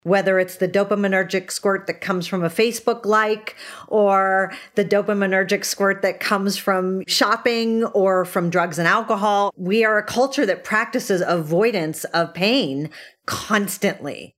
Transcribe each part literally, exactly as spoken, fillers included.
whether it's the dopaminergic squirt that comes from a Facebook like, or the dopaminergic squirt that comes from shopping or from drugs and alcohol. We are a culture that practices avoidance of pain constantly.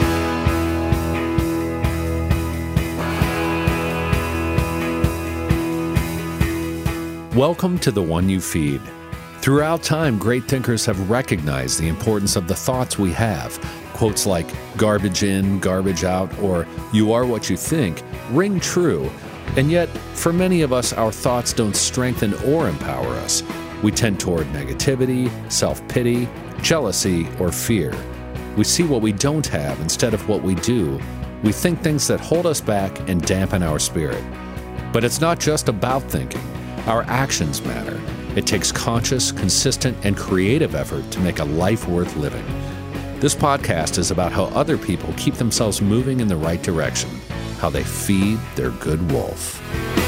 Welcome to The One You Feed. Throughout time, great thinkers have recognized the importance of the thoughts we have. Quotes like garbage in, garbage out, or you are what you think ring true. And yet, for many of us, our thoughts don't strengthen or empower us. We tend toward negativity, self-pity, jealousy, or fear. We see what we don't have instead of what we do. We think things that hold us back and dampen our spirit. But it's not just about thinking. Our actions matter. It takes conscious, consistent, and creative effort to make a life worth living. This podcast is about how other people keep themselves moving in the right direction, how they feed their good wolf.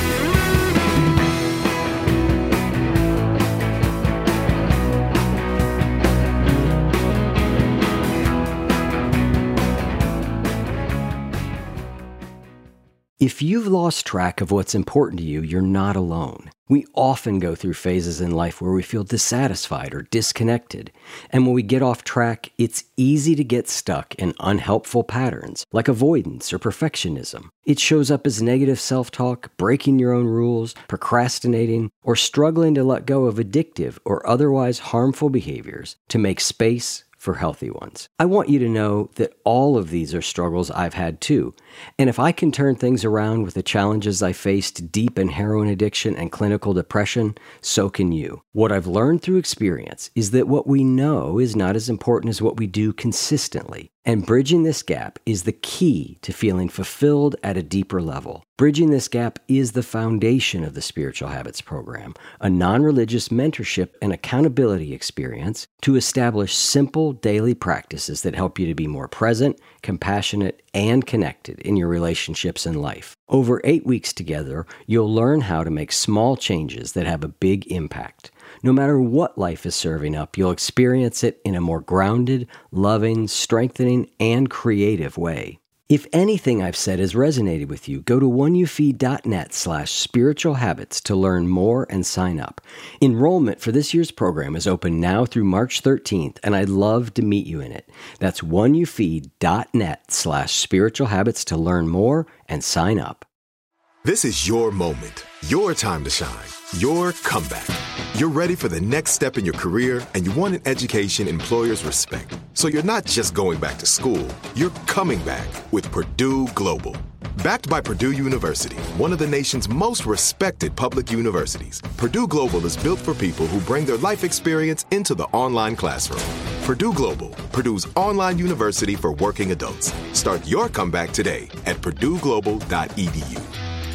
If you've lost track of what's important to you, you're not alone. We often go through phases in life where we feel dissatisfied or disconnected. And when we get off track, it's easy to get stuck in unhelpful patterns like avoidance or perfectionism. It shows up as negative self-talk, breaking your own rules, procrastinating, or struggling to let go of addictive or otherwise harmful behaviors to make space for healthy ones. I want you to know that all of these are struggles I've had too. And if I can turn things around with the challenges I faced deep in heroin addiction and clinical depression, so can you. What I've learned through experience is that what we know is not as important as what we do consistently. And bridging this gap is the key to feeling fulfilled at a deeper level. Bridging this gap is the foundation of the Spiritual Habits Program, a non-religious mentorship and accountability experience to establish simple daily practices that help you to be more present, compassionate, and connected in your relationships and life. Over eight weeks together, you'll learn how to make small changes that have a big impact. No matter what life is serving up, you'll experience it in a more grounded, loving, strengthening, and creative way. If anything I've said has resonated with you, go to oneyoufeed.net slash spiritual habits to learn more and sign up. Enrollment for this year's program is open now through March thirteenth, and I'd love to meet you in it. That's oneyoufeed.net slash spiritual habits to learn more and sign up. This is your moment, your time to shine, your comeback. You're ready for the next step in your career, and you want an education employers respect. So you're not just going back to school, you're coming back with Purdue Global. Backed by Purdue University, one of the nation's most respected public universities, Purdue Global is built for people who bring their life experience into the online classroom. Purdue Global, Purdue's online university for working adults. Start your comeback today at purdue global dot e d u.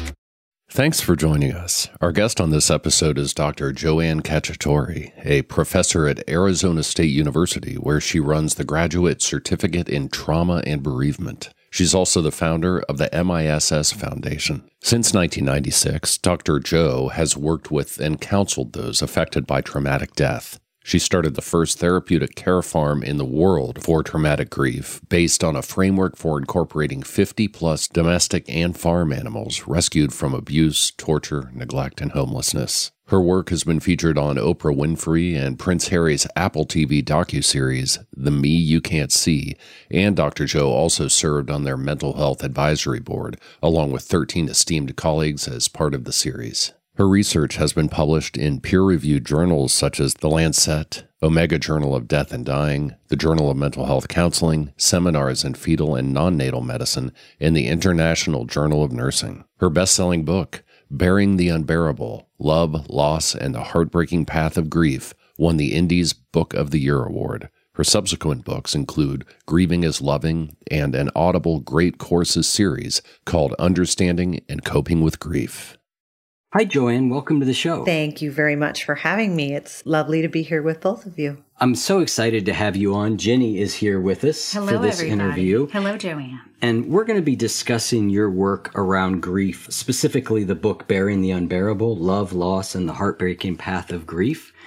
Thanks for joining us. Our guest on this episode is Doctor Joanne Cacciatore, a professor at Arizona State University, where she runs the Graduate Certificate in Trauma and Bereavement. She's also the founder of the M I S S Foundation. Since nineteen ninety-six, Doctor Jo has worked with and counseled those affected by traumatic death. She started the first therapeutic care farm in the world for traumatic grief, based on a framework for incorporating fifty plus domestic and farm animals rescued from abuse, torture, neglect, and homelessness. Her work has been featured on Oprah Winfrey and Prince Harry's Apple T V docuseries, The Me You Can't See, and Doctor Jo also served on their mental health advisory board, along with thirteen esteemed colleagues as part of the series. Her research has been published in peer-reviewed journals such as The Lancet, Omega Journal of Death and Dying, the Journal of Mental Health Counseling, Seminars in Fetal and Neonatal Medicine, and the International Journal of Nursing. Her best-selling book, Bearing the Unbearable, Love, Loss, and the Heartbreaking Path of Grief, won the Indies Book of the Year Award. Her subsequent books include Grieving is Loving and an Audible Great Courses series called Understanding and Coping with Grief. Hi, Joanne. Welcome to the show. Thank you very much for having me. It's lovely to be here with both of you. I'm so excited to have you on. Jenny is here with us Hello, for this everybody. interview. Hello, Joanne. And we're going to be discussing your work around grief, specifically the book Bearing the Unbearable, Love, Loss, and the Heartbreaking Path of Grief.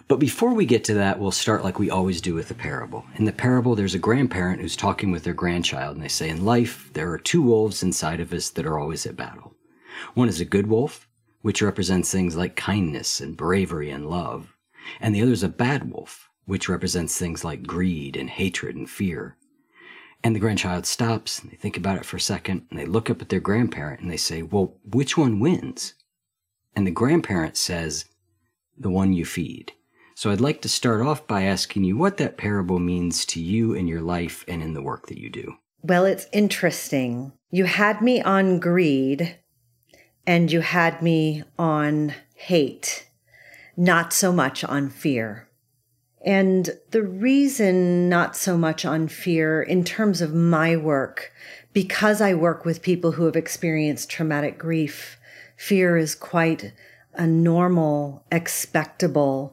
But before we get to that, we'll start like we always do with the parable. In the parable, there's a grandparent who's talking with their grandchild, and they say, in life, there are two wolves inside of us that are always at battle. One is a good wolf, which represents things like kindness and bravery and love. And the other is a bad wolf, which represents things like greed and hatred and fear. And the grandchild stops, and they think about it for a second, and they look up at their grandparent, and they say, well, which one wins? And the grandparent says, the one you feed. So I'd like to start off by asking you what that parable means to you in your life and in the work that you do. Well, it's interesting. You had me on greed and you had me on hate, not so much on fear. And the reason not so much on fear in terms of my work, because I work with people who have experienced traumatic grief, fear is quite a normal, expectable,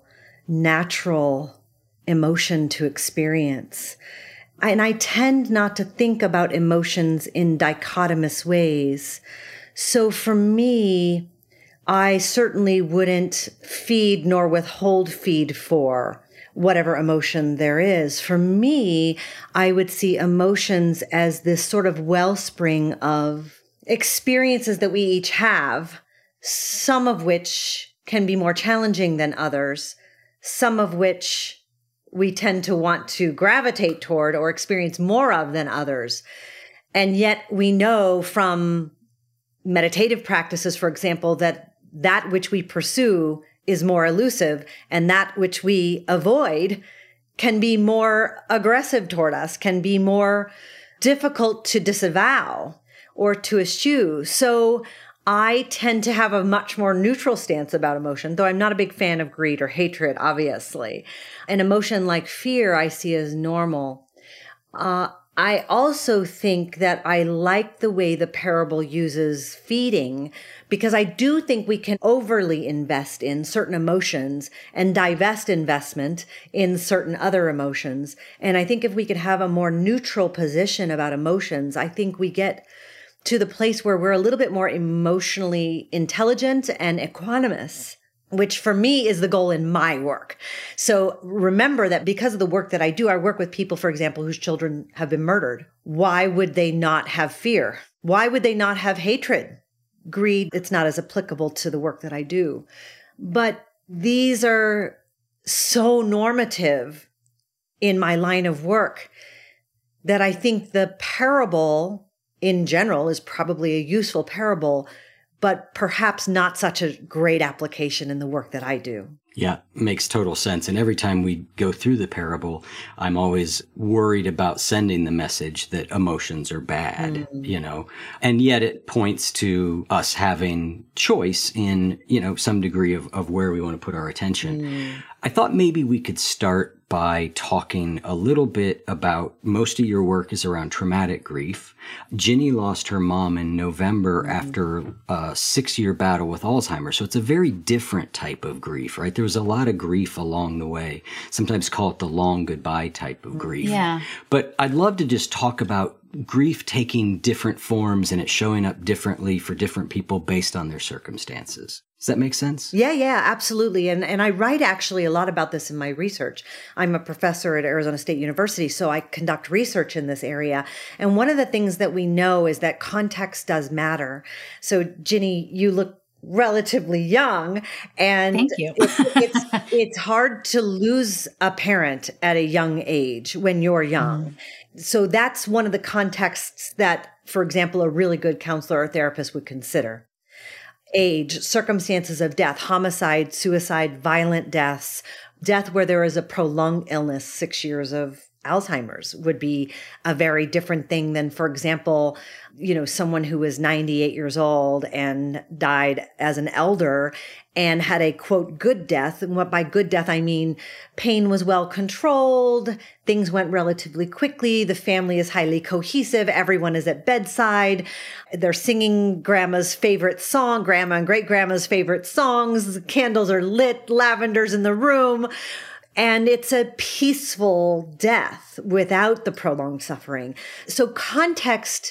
natural emotion to experience. And I tend not to think about emotions in dichotomous ways. So for me, I certainly wouldn't feed nor withhold feed for whatever emotion there is. For me, I would see emotions as this sort of wellspring of experiences that we each have, some of which can be more challenging than others, some of which we tend to want to gravitate toward or experience more of than others. And yet we know from meditative practices, for example, that that which we pursue is more elusive and that which we avoid can be more aggressive toward us, can be more difficult to disavow or to eschew. So I tend to have a much more neutral stance about emotion, though I'm not a big fan of greed or hatred, obviously. An emotion like fear I see as normal. Uh, I also think that I like the way the parable uses feeding, because I do think we can overly invest in certain emotions and divest investment in certain other emotions. And I think if we could have a more neutral position about emotions, I think we get to the place where we're a little bit more emotionally intelligent and equanimous, which for me is the goal in my work. So remember that because of the work that I do, I work with people, for example, whose children have been murdered. Why would they not have fear? Why would they not have hatred? Greed, it's not as applicable to the work that I do. But these are so normative in my line of work that I think the parable in general is probably a useful parable, but perhaps not such a great application in the work that I do. Yeah, makes total sense. And every time we go through the parable, I'm always worried about sending the message that emotions are bad, mm. you know, and yet it points to us having choice in, you know, some degree of, of where we want to put our attention. Mm. I thought maybe we could start by talking a little bit about most of your work is around traumatic grief. Ginny lost her mom in November mm-hmm. after a six-year battle with Alzheimer's. So it's a very different type of grief, right? There was a lot of grief along the way. Sometimes call it the long goodbye type of grief. Yeah. But I'd love to just talk about grief taking different forms and it showing up differently for different people based on their circumstances. Does that make sense? Yeah, yeah, absolutely. And and I write actually a lot about this in my research. I'm a professor at Arizona State University, so I conduct research in this area. And one of the things that we know is that context does matter. So Ginny, you look relatively young, and Thank you. it, it's it's hard to lose a parent at a young age when you're young. Mm. So that's one of the contexts that, for example, a really good counselor or therapist would consider. Age, circumstances of death, homicide, suicide, violent deaths, death where there is a prolonged illness, six years of Alzheimer's would be a very different thing than, for example, you know, someone who was ninety-eight years old and died as an elder and had a, quote, good death. And what by good death, I mean pain was well controlled, things went relatively quickly, the family is highly cohesive, everyone is at bedside, they're singing grandma's favorite song, grandma and great-grandma's favorite songs, candles are lit, lavender's in the room. And it's a peaceful death without the prolonged suffering. So context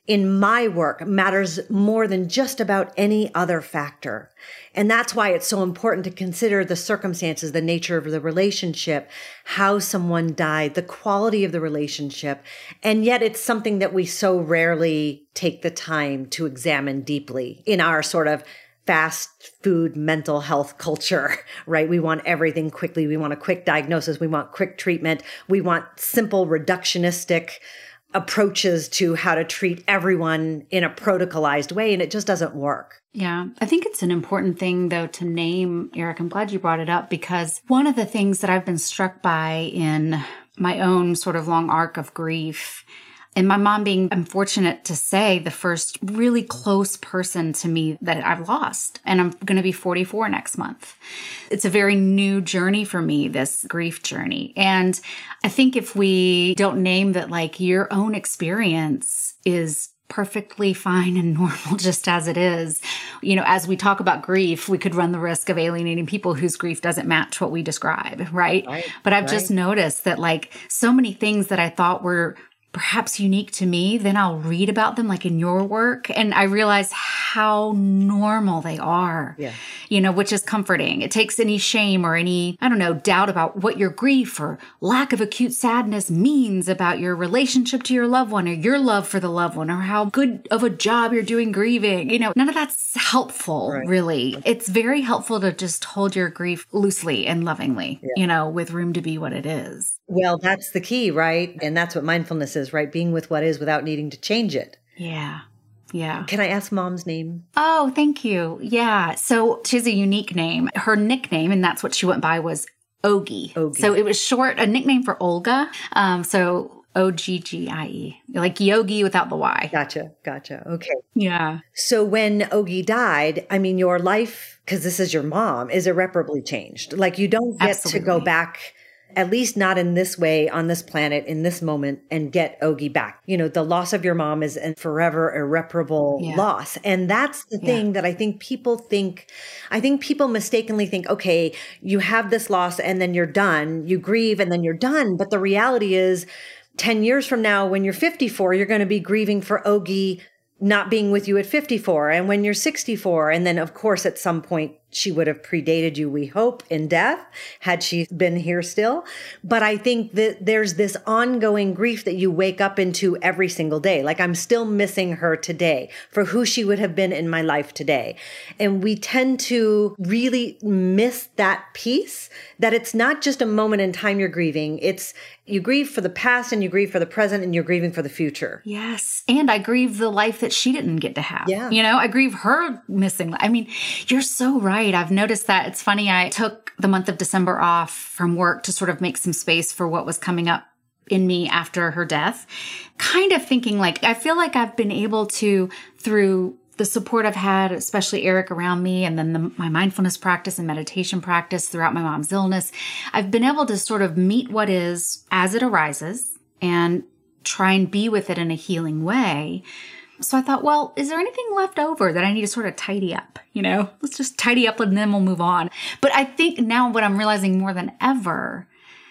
in my work matters more than just about any other factor. And that's why it's so important to consider the circumstances, the nature of the relationship, how someone died, the quality of the relationship. And yet it's something that we so rarely take the time to examine deeply in our sort of fast food mental health culture, right? We want everything quickly. We want a quick diagnosis. We want quick treatment. We want simple reductionistic approaches to how to treat everyone in a protocolized way, and it just doesn't work. Yeah, I think it's an important thing, though, to name, Eric. I'm glad you brought it up, because one of the things that I've been struck by in my own sort of long arc of grief, and my mom being, I'm fortunate to say, the first really close person to me that I've lost. And I'm going to be forty-four next month. It's a very new journey for me, this grief journey. And I think if we don't name that, like, your own experience is perfectly fine and normal just as it is. You know, as we talk about grief, we could run the risk of alienating people whose grief doesn't match what we describe, right? right but I've right. just noticed that, like, so many things that I thought were perhaps unique to me, then I'll read about them like in your work, and I realize how normal they are, yeah. you know, which is comforting. It takes any shame or any, I don't know, doubt about what your grief or lack of acute sadness means about your relationship to your loved one or your love for the loved one or how good of a job you're doing grieving. You know, none of that's helpful, right. really. It's very helpful to just hold your grief loosely and lovingly, yeah. you know, with room to be what it is. Well, that's the key, right? And that's what mindfulness is, right? Being with what is without needing to change it. Yeah. Yeah. Can I ask Mom's name? Oh, thank you. Yeah. So she has a unique name. Her nickname, and that's what she went by, was Ogie. Ogie. So it was short, a nickname for Olga. Um, so O G G I E, like Yogi without the Y. Gotcha. Gotcha. Okay. Yeah. So when Ogie died, I mean, your life, because this is your mom, is irreparably changed. Like, you don't get Absolutely. to go back, at least not in this way, on this planet, in this moment, and get Ogie back. You know, the loss of your mom is a forever irreparable yeah. loss. And that's the yeah. thing that I think people think, I think people mistakenly think, okay, you have this loss and then you're done. You grieve and then you're done. But the reality is, ten years from now, when you're fifty-four, you're going to be grieving for Ogie not being with you at fifty-four. And when you're sixty-four, and then of course, at some point, she would have predated you, we hope, in death, had she been here still. But I think that there's this ongoing grief that you wake up into every single day. Like, I'm still missing her today for who she would have been in my life today. And we tend to really miss that piece, that it's not just a moment in time you're grieving. It's you grieve for the past and you grieve for the present and you're grieving for the future. Yes. And I grieve the life that she didn't get to have. Yeah. You know, I grieve her missing. I mean, you're so right. I've noticed that. It's funny. I took the month of December off from work to sort of make some space for what was coming up in me after her death, kind of thinking like, I feel like I've been able to, through the support I've had, especially Eric around me, and then the, my mindfulness practice and meditation practice throughout my mom's illness, I've been able to sort of meet what is as it arises and try and be with it in a healing way. So I thought, well, is there anything left over that I need to sort of tidy up? You know, let's just tidy up and then we'll move on. But I think now what I'm realizing more than ever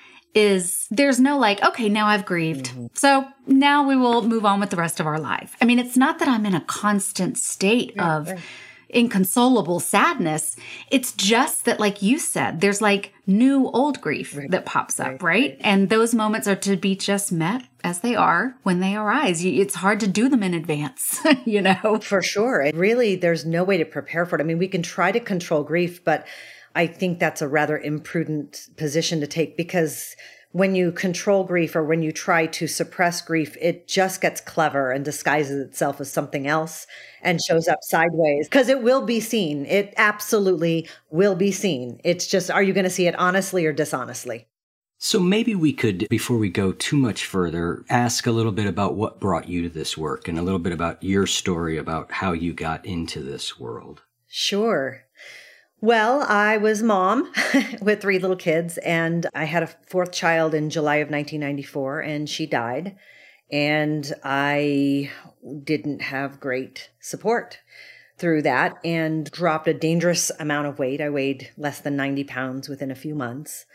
is there's no like, okay, now I've grieved. Mm-hmm. So now we will move on with the rest of our life. I mean, it's not that I'm in a constant state yeah, of right. inconsolable sadness. It's just that, like you said, there's like new old grief right. that pops up, right. right? And those moments are to be just met as they are when they arise. It's hard to do them in advance, you know? For sure. It really, there's no way to prepare for it. I mean, we can try to control grief, but I think that's a rather imprudent position to take, because when you control grief or when you try to suppress grief, it just gets clever and disguises itself as something else and shows up sideways, because it will be seen. It absolutely will be seen. It's just, are you going to see it honestly or dishonestly? So maybe we could, before we go too much further, ask a little bit about what brought you to this work and a little bit about your story about how you got into this world. Sure. Well, I was mom with three little kids, and I had a fourth child in July of nineteen ninety-four, and she died. And I didn't have great support through that and dropped a dangerous amount of weight. I weighed less than ninety pounds within a few months.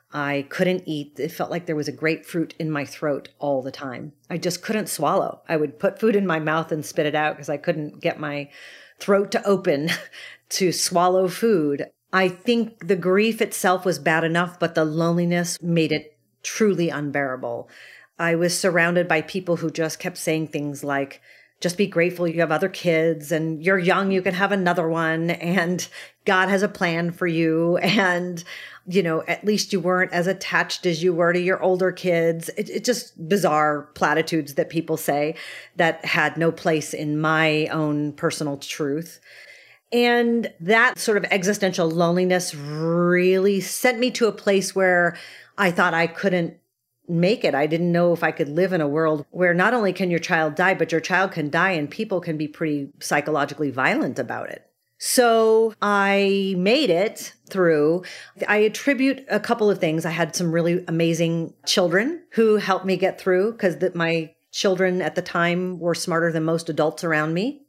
I couldn't eat. It felt like there was a grapefruit in my throat all the time. I just couldn't swallow. I would put food in my mouth and spit it out because I couldn't get my throat to open to swallow food. I think the grief itself was bad enough, but the loneliness made it truly unbearable. I was surrounded by people who just kept saying things like, just be grateful you have other kids and you're young, you can have another one and God has a plan for you. And, you know, at least you weren't as attached as you were to your older kids. It, it just bizarre platitudes that people say that had no place in my own personal truth. And that sort of existential loneliness really sent me to a place where I thought I couldn't make it. I didn't know if I could live in a world where not only can your child die, but your child can die and people can be pretty psychologically violent about it. So I made it through. I attribute a couple of things. I had some really amazing children who helped me get through because my children at the time were smarter than most adults around me.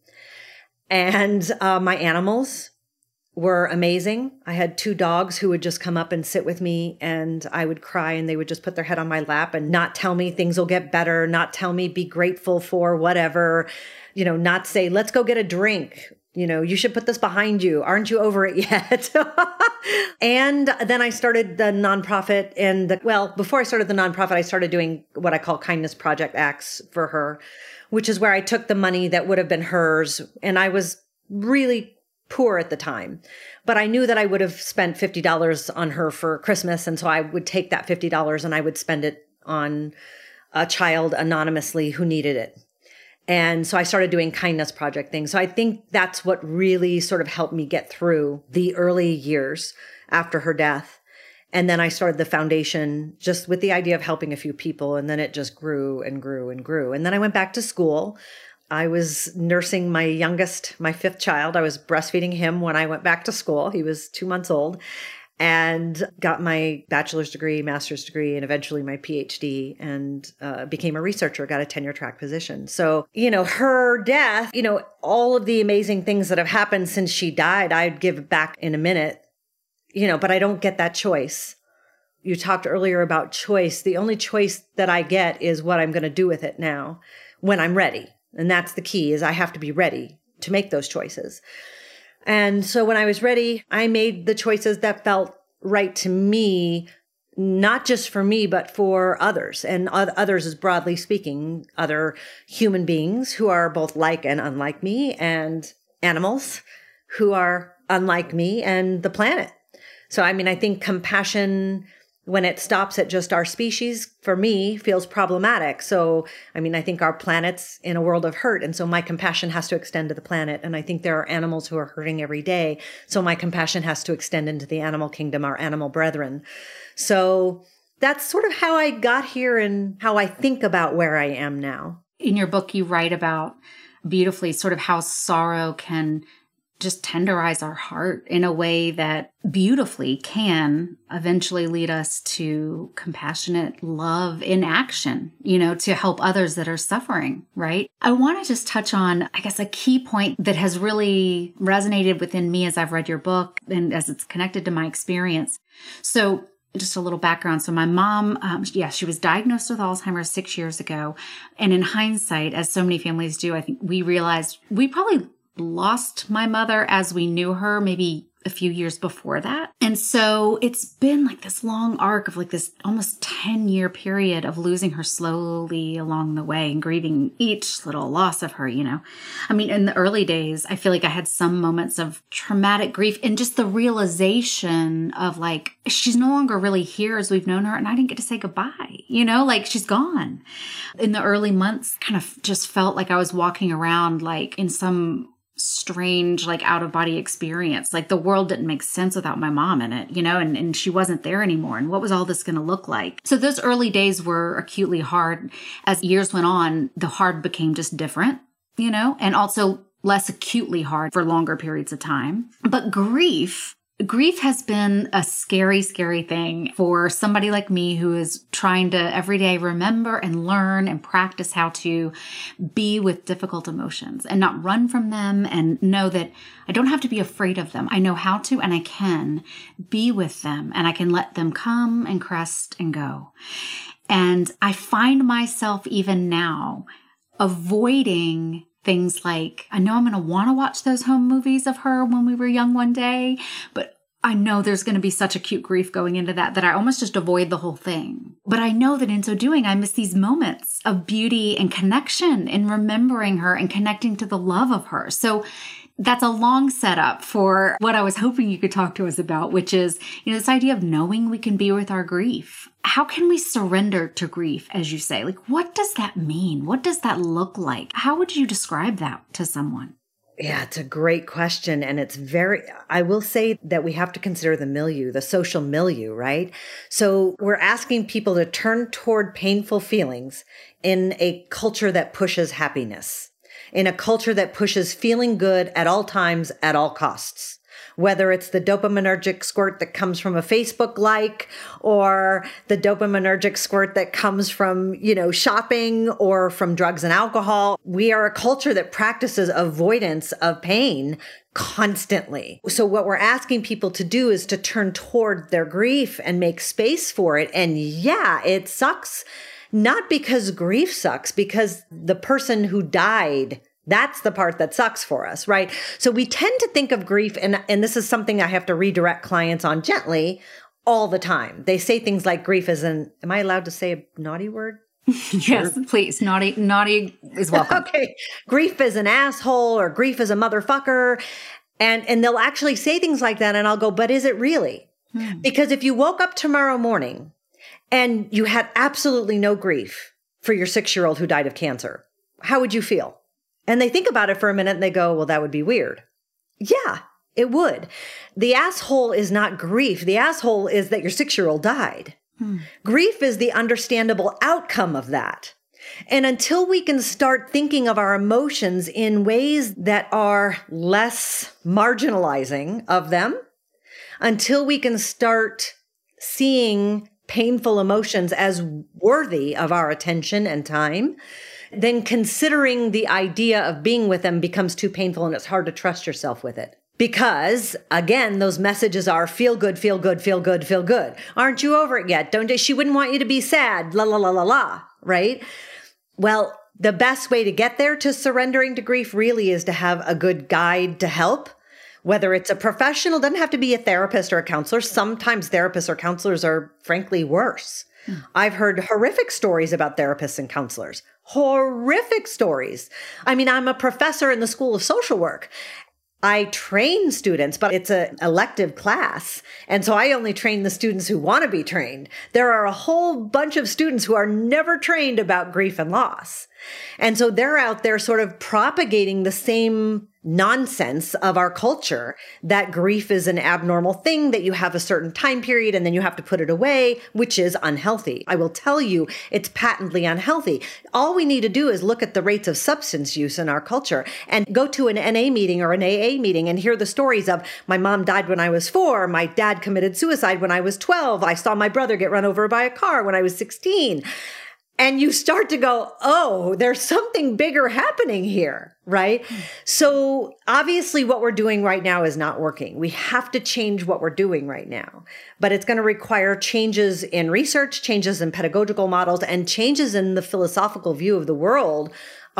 And uh, my animals were amazing. I had two dogs who would just come up and sit with me and I would cry and they would just put their head on my lap and not tell me things will get better, not tell me be grateful for whatever, you know, not say, let's go get a drink. You know, you should put this behind you. Aren't you over it yet? And then I started the nonprofit and the, well, before I started the nonprofit, I started doing what I call Kindness Project acts for her, which is where I took the money that would have been hers. And I was really poor at the time, but I knew that I would have spent fifty dollars on her for Christmas. And so I would take that fifty dollars and I would spend it on a child anonymously who needed it. And so I started doing Kindness Project things. So I think that's what really sort of helped me get through the early years after her death. And then I started the foundation just with the idea of helping a few people. And then it just grew and grew and grew. And then I went back to school. I was nursing my youngest, my fifth child. I was breastfeeding him when I went back to school. He was two months old and got my bachelor's degree, master's degree, and eventually my P H D and uh, became a researcher, got a tenure track position. So, you know, her death, you know, all of the amazing things that have happened since she died, I'd give back in a minute, you know, but I don't get that choice. You talked earlier about choice. The only choice that I get is what I'm going to do with it now when I'm ready. And that's the key, is I have to be ready to make those choices. And so when I was ready, I made the choices that felt right to me, not just for me, but for others. And others is broadly speaking, other human beings who are both like and unlike me, and animals who are unlike me, and the planet. So, I mean, I think compassion, when it stops at just our species, for me, feels problematic. So, I mean, I think our planet's in a world of hurt. And so my compassion has to extend to the planet. And I think there are animals who are hurting every day. So my compassion has to extend into the animal kingdom, our animal brethren. So that's sort of how I got here and how I think about where I am now. In your book, you write about beautifully sort of how sorrow can just tenderize our heart in a way that beautifully can eventually lead us to compassionate love in action, you know, to help others that are suffering, right? I want to just touch on, I guess, a key point that has really resonated within me as I've read your book and as it's connected to my experience. So just a little background. So my mom, um, yeah, she was diagnosed with Alzheimer's six years ago. And in hindsight, as so many families do, I think we realized we probably lost my mother as we knew her, maybe a few years before that. And so it's been like this long arc of like this almost ten year period of losing her slowly along the way and grieving each little loss of her, you know. I mean, in the early days, I feel like I had some moments of traumatic grief and just the realization of like, she's no longer really here as we've known her. And I didn't get to say goodbye, you know, like she's gone. In the early months, kind of just felt like I was walking around like in some strange, like out of body experience. Like the world didn't make sense without my mom in it, you know, and, and she wasn't there anymore. And what was all this going to look like? So those early days were acutely hard. As years went on, the hard became just different, you know, and also less acutely hard for longer periods of time. But grief Grief has been a scary, scary thing for somebody like me who is trying to every day remember and learn and practice how to be with difficult emotions and not run from them, and know that I don't have to be afraid of them. I know how to, and I can be with them, and I can let them come and crest and go. And I find myself even now avoiding things like, I know I'm going to want to watch those home movies of her when we were young one day, but I know there's going to be such acute grief going into that, that I almost just avoid the whole thing. But I know that in so doing, I miss these moments of beauty and connection in remembering her and connecting to the love of her. So that's a long setup for what I was hoping you could talk to us about, which is, you know, this idea of knowing we can be with our grief. How can we surrender to grief, as you say? Like, what does that mean? What does that look like? How would you describe that to someone? Yeah, it's a great question. And it's very, I will say that we have to consider the milieu, the social milieu, right? So we're asking people to turn toward painful feelings in a culture that pushes happiness, in a culture that pushes feeling good at all times, at all costs. Whether it's the dopaminergic squirt that comes from a Facebook like, or the dopaminergic squirt that comes from, you know, shopping or from drugs and alcohol. We are a culture that practices avoidance of pain constantly. So what we're asking people to do is to turn toward their grief and make space for it. And yeah, it sucks. Not because grief sucks, because the person who died, that's the part that sucks for us, right? So we tend to think of grief, and, and this is something I have to redirect clients on gently all the time. They say things like grief is an, am I allowed to say a naughty word? Yes, sure. Please. Naughty, naughty is welcome. Okay. Grief is an asshole, or grief is a motherfucker. And, and they'll actually say things like that. And I'll go, but is it really? Hmm. Because if you woke up tomorrow morning and you had absolutely no grief for your six-year-old who died of cancer, how would you feel? And they think about it for a minute and they go, well, that would be weird. Yeah, it would. The asshole is not grief. The asshole is that your six-year-old died. Hmm. Grief is the understandable outcome of that. And until we can start thinking of our emotions in ways that are less marginalizing of them, until we can start seeing painful emotions as worthy of our attention and time, then considering the idea of being with them becomes too painful, and it's hard to trust yourself with it. Because, again, those messages are feel good, feel good, feel good, feel good. Aren't you over it yet? Don't, she wouldn't want you to be sad, la, la, la, la, la, right? Well, the best way to get there to surrendering to grief really is to have a good guide to help. Whether it's a professional, doesn't have to be a therapist or a counselor. Sometimes therapists or counselors are frankly worse. Mm. I've heard horrific stories about therapists and counselors. Horrific stories. I mean, I'm a professor in the School of Social Work. I train students, but it's an elective class. And so I only train the students who want to be trained. There are a whole bunch of students who are never trained about grief and loss. And so they're out there sort of propagating the same nonsense of our culture, that grief is an abnormal thing, that you have a certain time period and then you have to put it away, which is unhealthy. I will tell you, it's patently unhealthy. All we need to do is look at the rates of substance use in our culture and go to an N A meeting or an A A meeting and hear the stories of my mom died when I was four, my dad committed suicide when I was twelve, I saw my brother get run over by a car when I was sixteen. And you start to go, oh, there's something bigger happening here, right? Mm. So obviously what we're doing right now is not working. We have to change what we're doing right now. But it's going to require changes in research, changes in pedagogical models, and changes in the philosophical view of the world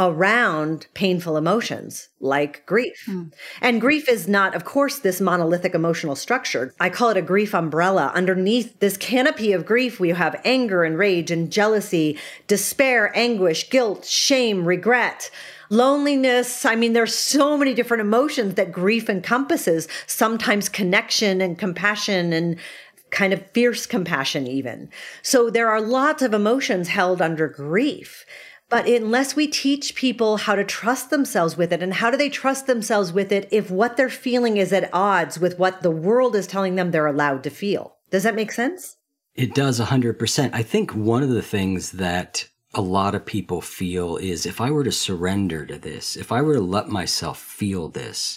around painful emotions like grief. Mm. And grief is not, of course, this monolithic emotional structure. I call it a grief umbrella. Underneath this canopy of grief, we have anger and rage and jealousy, despair, anguish, guilt, shame, regret, loneliness. I mean, there's so many different emotions that grief encompasses, sometimes connection and compassion and kind of fierce compassion even. So there are lots of emotions held under grief. But unless we teach people how to trust themselves with it, and how do they trust themselves with it if what they're feeling is at odds with what the world is telling them they're allowed to feel? Does that make sense? It does one hundred percent. I think one of the things that a lot of people feel is if I were to surrender to this, if I were to let myself feel this,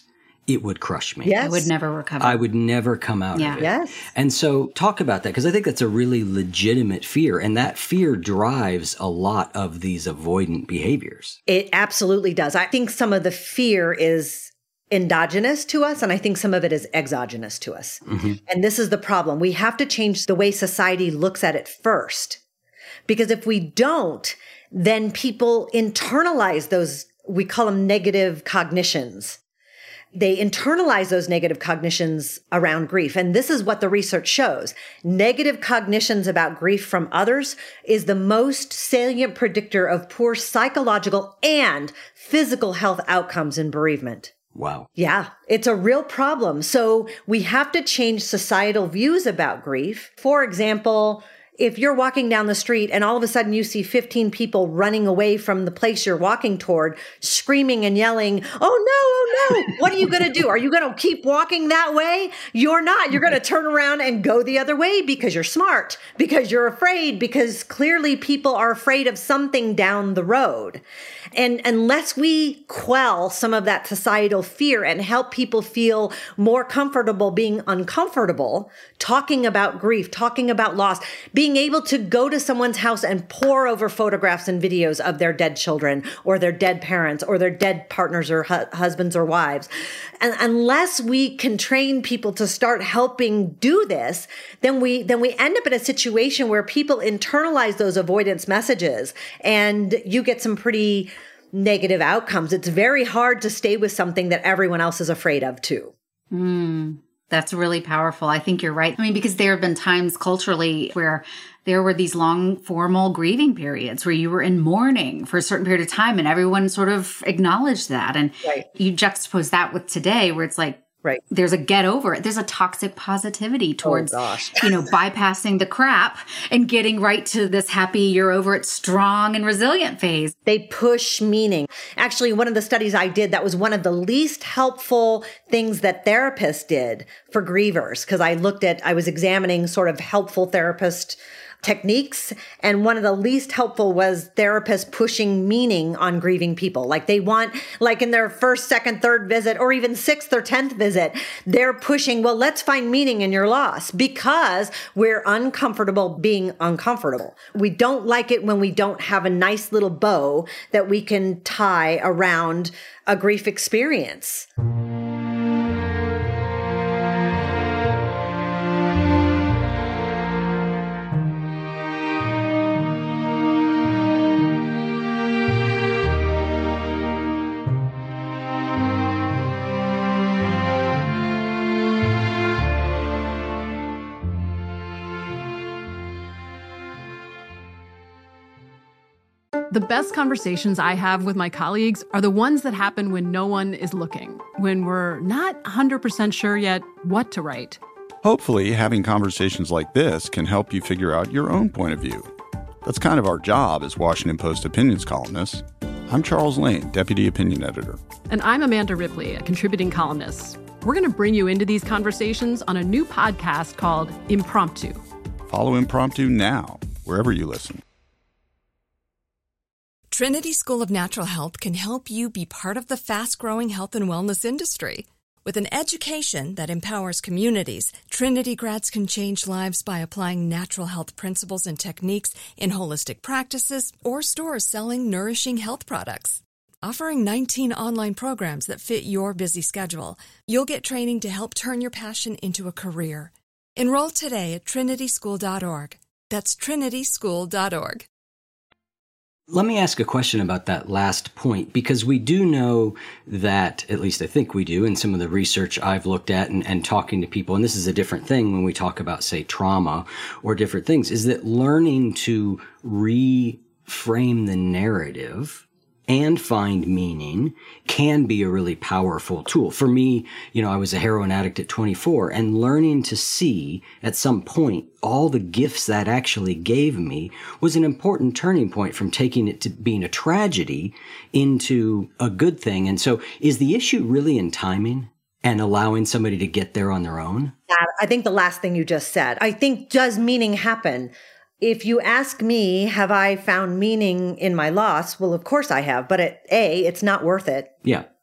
it would crush me. Yes. I would never recover. I would never come out Yeah. of it. Yes. And so talk about that, because I think that's a really legitimate fear. And that fear drives a lot of these avoidant behaviors. It absolutely does. I think some of the fear is endogenous to us, and I think some of it is exogenous to us. Mm-hmm. And this is the problem. We have to change the way society looks at it first. Because if we don't, then people internalize those, we call them negative cognitions. They internalize those negative cognitions around grief. And this is what the research shows. Negative cognitions about grief from others is the most salient predictor of poor psychological and physical health outcomes in bereavement. Wow. Yeah, it's a real problem. So we have to change societal views about grief. For example, if you're walking down the street and all of a sudden you see fifteen people running away from the place you're walking toward, screaming and yelling, oh no, oh no, what are you going to do? Are you going to keep walking that way? You're not. You're going to turn around and go the other way because you're smart, because you're afraid, because clearly people are afraid of something down the road. And unless we quell some of that societal fear and help people feel more comfortable being uncomfortable, talking about grief, talking about loss, being able to go to someone's house and pore over photographs and videos of their dead children or their dead parents or their dead partners or hu- husbands or wives. And unless we can train people to start helping do this, then we, then we end up in a situation where people internalize those avoidance messages and you get some pretty negative outcomes. It's very hard to stay with something that everyone else is afraid of too. Mm, that's really powerful. I think you're right. I mean, because there have been times culturally where there were these long formal grieving periods where you were in mourning for a certain period of time and everyone sort of acknowledged that. And right. You juxtapose that with today where it's like, right. There's a get over it. There's a toxic positivity towards, oh, gosh. you know, bypassing the crap and getting right to this happy, you're over it, strong and resilient phase. They push meaning. Actually, one of the studies I did, that was one of the least helpful things that therapists did for grievers. Because I looked at, I was examining sort of helpful therapist techniques. And one of the least helpful was therapists pushing meaning on grieving people. Like they want, like in their first, second, third visit, or even sixth or tenth visit, they're pushing, well, let's find meaning in your loss because we're uncomfortable being uncomfortable. We don't like it when we don't have a nice little bow that we can tie around a grief experience. The best conversations I have with my colleagues are the ones that happen when no one is looking, when we're not one hundred percent sure yet what to write. Hopefully, having conversations like this can help you figure out your own point of view. That's kind of our job as Washington Post opinions columnists. I'm Charles Lane, Deputy Opinion Editor. And I'm Amanda Ripley, a contributing columnist. We're going to bring you into these conversations on a new podcast called Impromptu. Follow Impromptu now, wherever you listen. Trinity School of Natural Health can help you be part of the fast-growing health and wellness industry. With an education that empowers communities, Trinity grads can change lives by applying natural health principles and techniques in holistic practices or stores selling nourishing health products. Offering nineteen online programs that fit your busy schedule, you'll get training to help turn your passion into a career. Enroll today at trinity school dot org. That's trinity school dot org. Let me ask a question about that last point, because we do know that, at least I think we do, in some of the research I've looked at and, and talking to people, and this is a different thing when we talk about, say, trauma or different things, is that learning to reframe the narrative and find meaning can be a really powerful tool. For me, you know, I was a heroin addict at twenty-four, and learning to see at some point all the gifts that actually gave me was an important turning point from taking it to being a tragedy into a good thing. And so is the issue really in timing and allowing somebody to get there on their own? I think the last thing you just said, I think, does meaning happen? If you ask me, have I found meaning in my loss? Well, of course I have. But at A, it's not worth it. Yeah.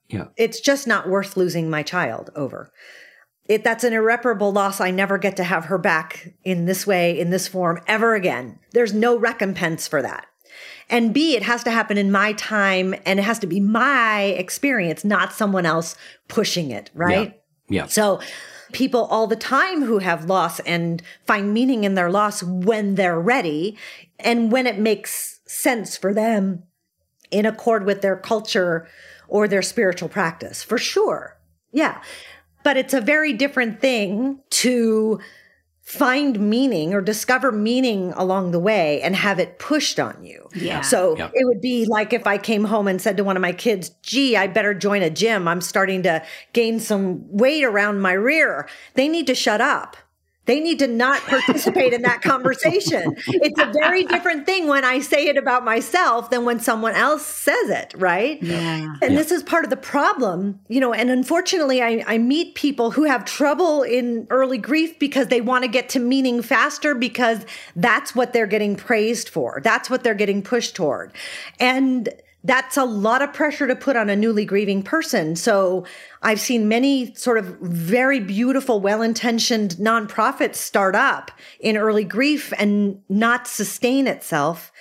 Yeah. It's just not worth losing my child over. It, that's an irreparable loss. I never get to have her back in this way, in this form, ever again. There's no recompense for that. And B, it has to happen in my time, and it has to be my experience, not someone else pushing it, right? Yeah. yeah. So people all the time who have loss and find meaning in their loss when they're ready and when it makes sense for them in accord with their culture or their spiritual practice, for sure. Yeah. But it's a very different thing to find meaning or discover meaning along the way and have it pushed on you. Yeah. So yeah. it would be like if I came home and said to one of my kids, gee, I better join a gym. I'm starting to gain some weight around my rear. They need to shut up. They need to not participate in that conversation. It's a very different thing when I say it about myself than when someone else says it, right? Yeah. And Yeah. this is part of the problem, you know, and unfortunately I, I meet people who have trouble in early grief because they want to get to meaning faster because that's what they're getting praised for. That's what they're getting pushed toward. And that's a lot of pressure to put on a newly grieving person. So I've seen many sort of very beautiful, well-intentioned nonprofits start up in early grief and not sustain itself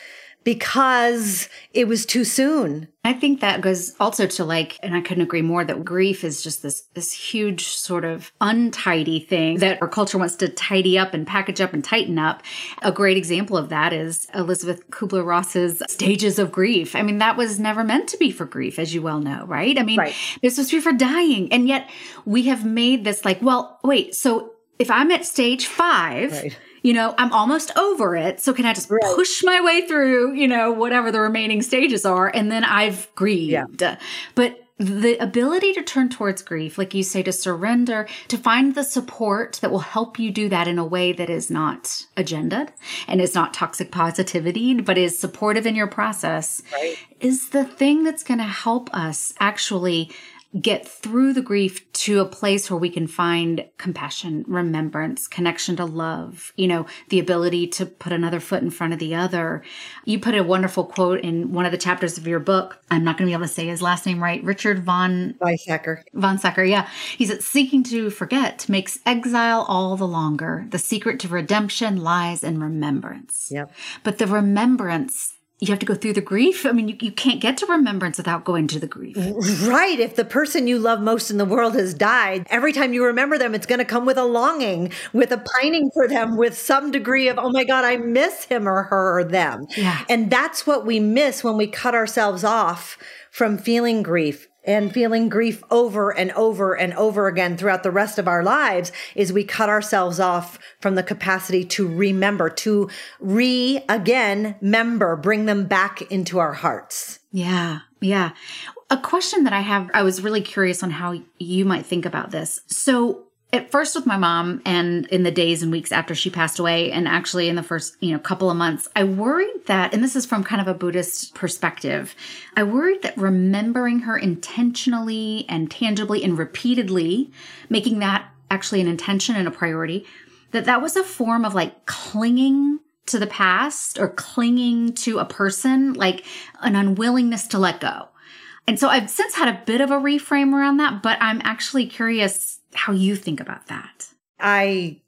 because it was too soon. I think that goes also to like, and I couldn't agree more, that grief is just this, this huge sort of untidy thing that our culture wants to tidy up and package up and tighten up. A great example of that is Elizabeth Kubler-Ross's Stages of Grief. I mean, that was never meant to be for grief, as you well know, right? I mean, Right. it's supposed to be for dying. And yet we have made this like, well, wait, so if I'm at stage five, Right. you know, I'm almost over it. So can I just Right. push my way through, you know, whatever the remaining stages are, and then I've grieved. Yeah. But the ability to turn towards grief, like you say, to surrender, to find the support that will help you do that in a way that is not agendaed and is not toxic positivity, but is supportive in your process, Right. is the thing that's going to help us actually get through the grief to a place where we can find compassion, remembrance, connection to love, you know, the ability to put another foot in front of the other. You put a wonderful quote in one of the chapters of your book. I'm not going to be able to say his last name right. Richard von Weizsäcker. Von Sacker, yeah. He said, seeking to forget makes exile all the longer. The secret to redemption lies in remembrance. Yep. But the remembrance, you have to go through the grief. I mean, you, you can't get to remembrance without going to the grief. Right. If the person you love most in the world has died, every time you remember them, it's going to come with a longing, with a pining for them, with some degree of, oh my God, I miss him or her or them. Yeah. And that's what we miss when we cut ourselves off from feeling grief. And feeling grief over and over and over again throughout the rest of our lives is we cut ourselves off from the capacity to remember, to re again member, bring them back into our hearts. Yeah. Yeah. A question that I have, I was really curious on how you might think about this. So at first with my mom, and in the days and weeks after she passed away, and actually in the first, you know, couple of months, I worried that, and this is from kind of a Buddhist perspective, I worried that remembering her intentionally and tangibly and repeatedly, making that actually an intention and a priority, that that was a form of like clinging to the past or clinging to a person, like an unwillingness to let go. And so I've since had a bit of a reframe around that, but I'm actually curious how you think about that. I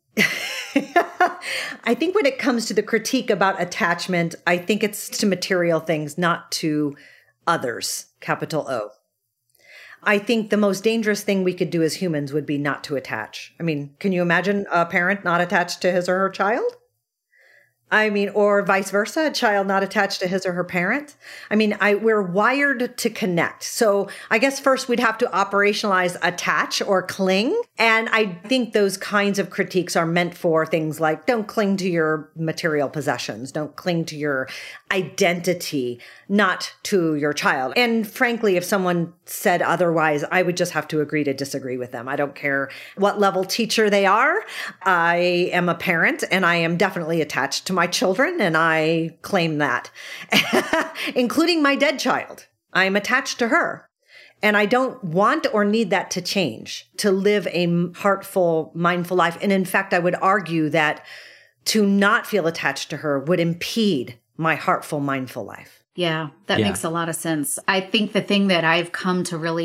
I think when it comes to the critique about attachment, I think it's to material things, not to others, capital O. I think the most dangerous thing we could do as humans would be not to attach. I mean, can you imagine a parent not attached to his or her child? I mean, or vice versa, a child not attached to his or her parent. I mean, I, we're wired to connect. So I guess first we'd have to operationalize attach or cling. And I think those kinds of critiques are meant for things like don't cling to your material possessions, don't cling to your identity, not to your child. And frankly, if someone said otherwise, I would just have to agree to disagree with them. I don't care what level teacher they are. I am a parent and I am definitely attached to my children, and I claim that, including my dead child. I'm attached to her. And I don't want or need that to change, to live a heartful, mindful life. And in fact, I would argue that to not feel attached to her would impede my heartful, mindful life. Yeah, that Yeah. makes a lot of sense. I think the thing that I've come to really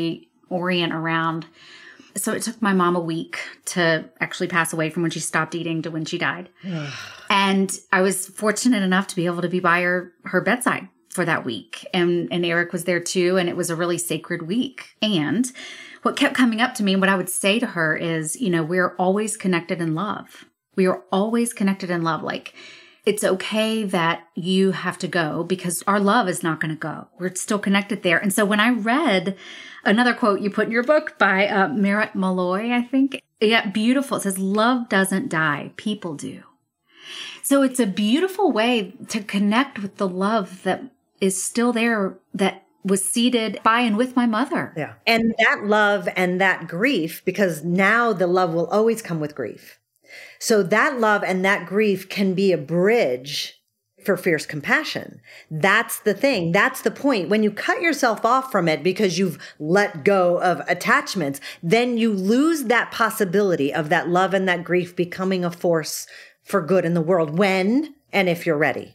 orient around. So it took my mom a week to actually pass away from when she stopped eating to when she died. And I was fortunate enough to be able to be by her, her bedside for that week. And, and Eric was there too. And it was a really sacred week. And what kept coming up to me and what I would say to her is, you know, we're always connected in love. We are always connected in love. Like, it's okay that you have to go because our love is not going to go. We're still connected there. And so when I read another quote you put in your book by uh, Merritt Malloy, I think, yeah, beautiful. It says, love doesn't die. People do. So it's a beautiful way to connect with the love that is still there, that was seated by and with my mother. Yeah. And that love and that grief, because now the love will always come with grief. So that love and that grief can be a bridge for fierce compassion. That's the thing. That's the point. When you cut yourself off from it because you've let go of attachments, then you lose that possibility of that love and that grief becoming a force for good in the world when and if you're ready.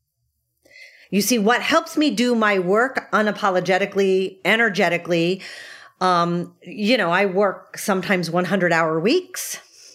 You see, what helps me do my work unapologetically, energetically, um, you know, I work sometimes one hundred hour weeks.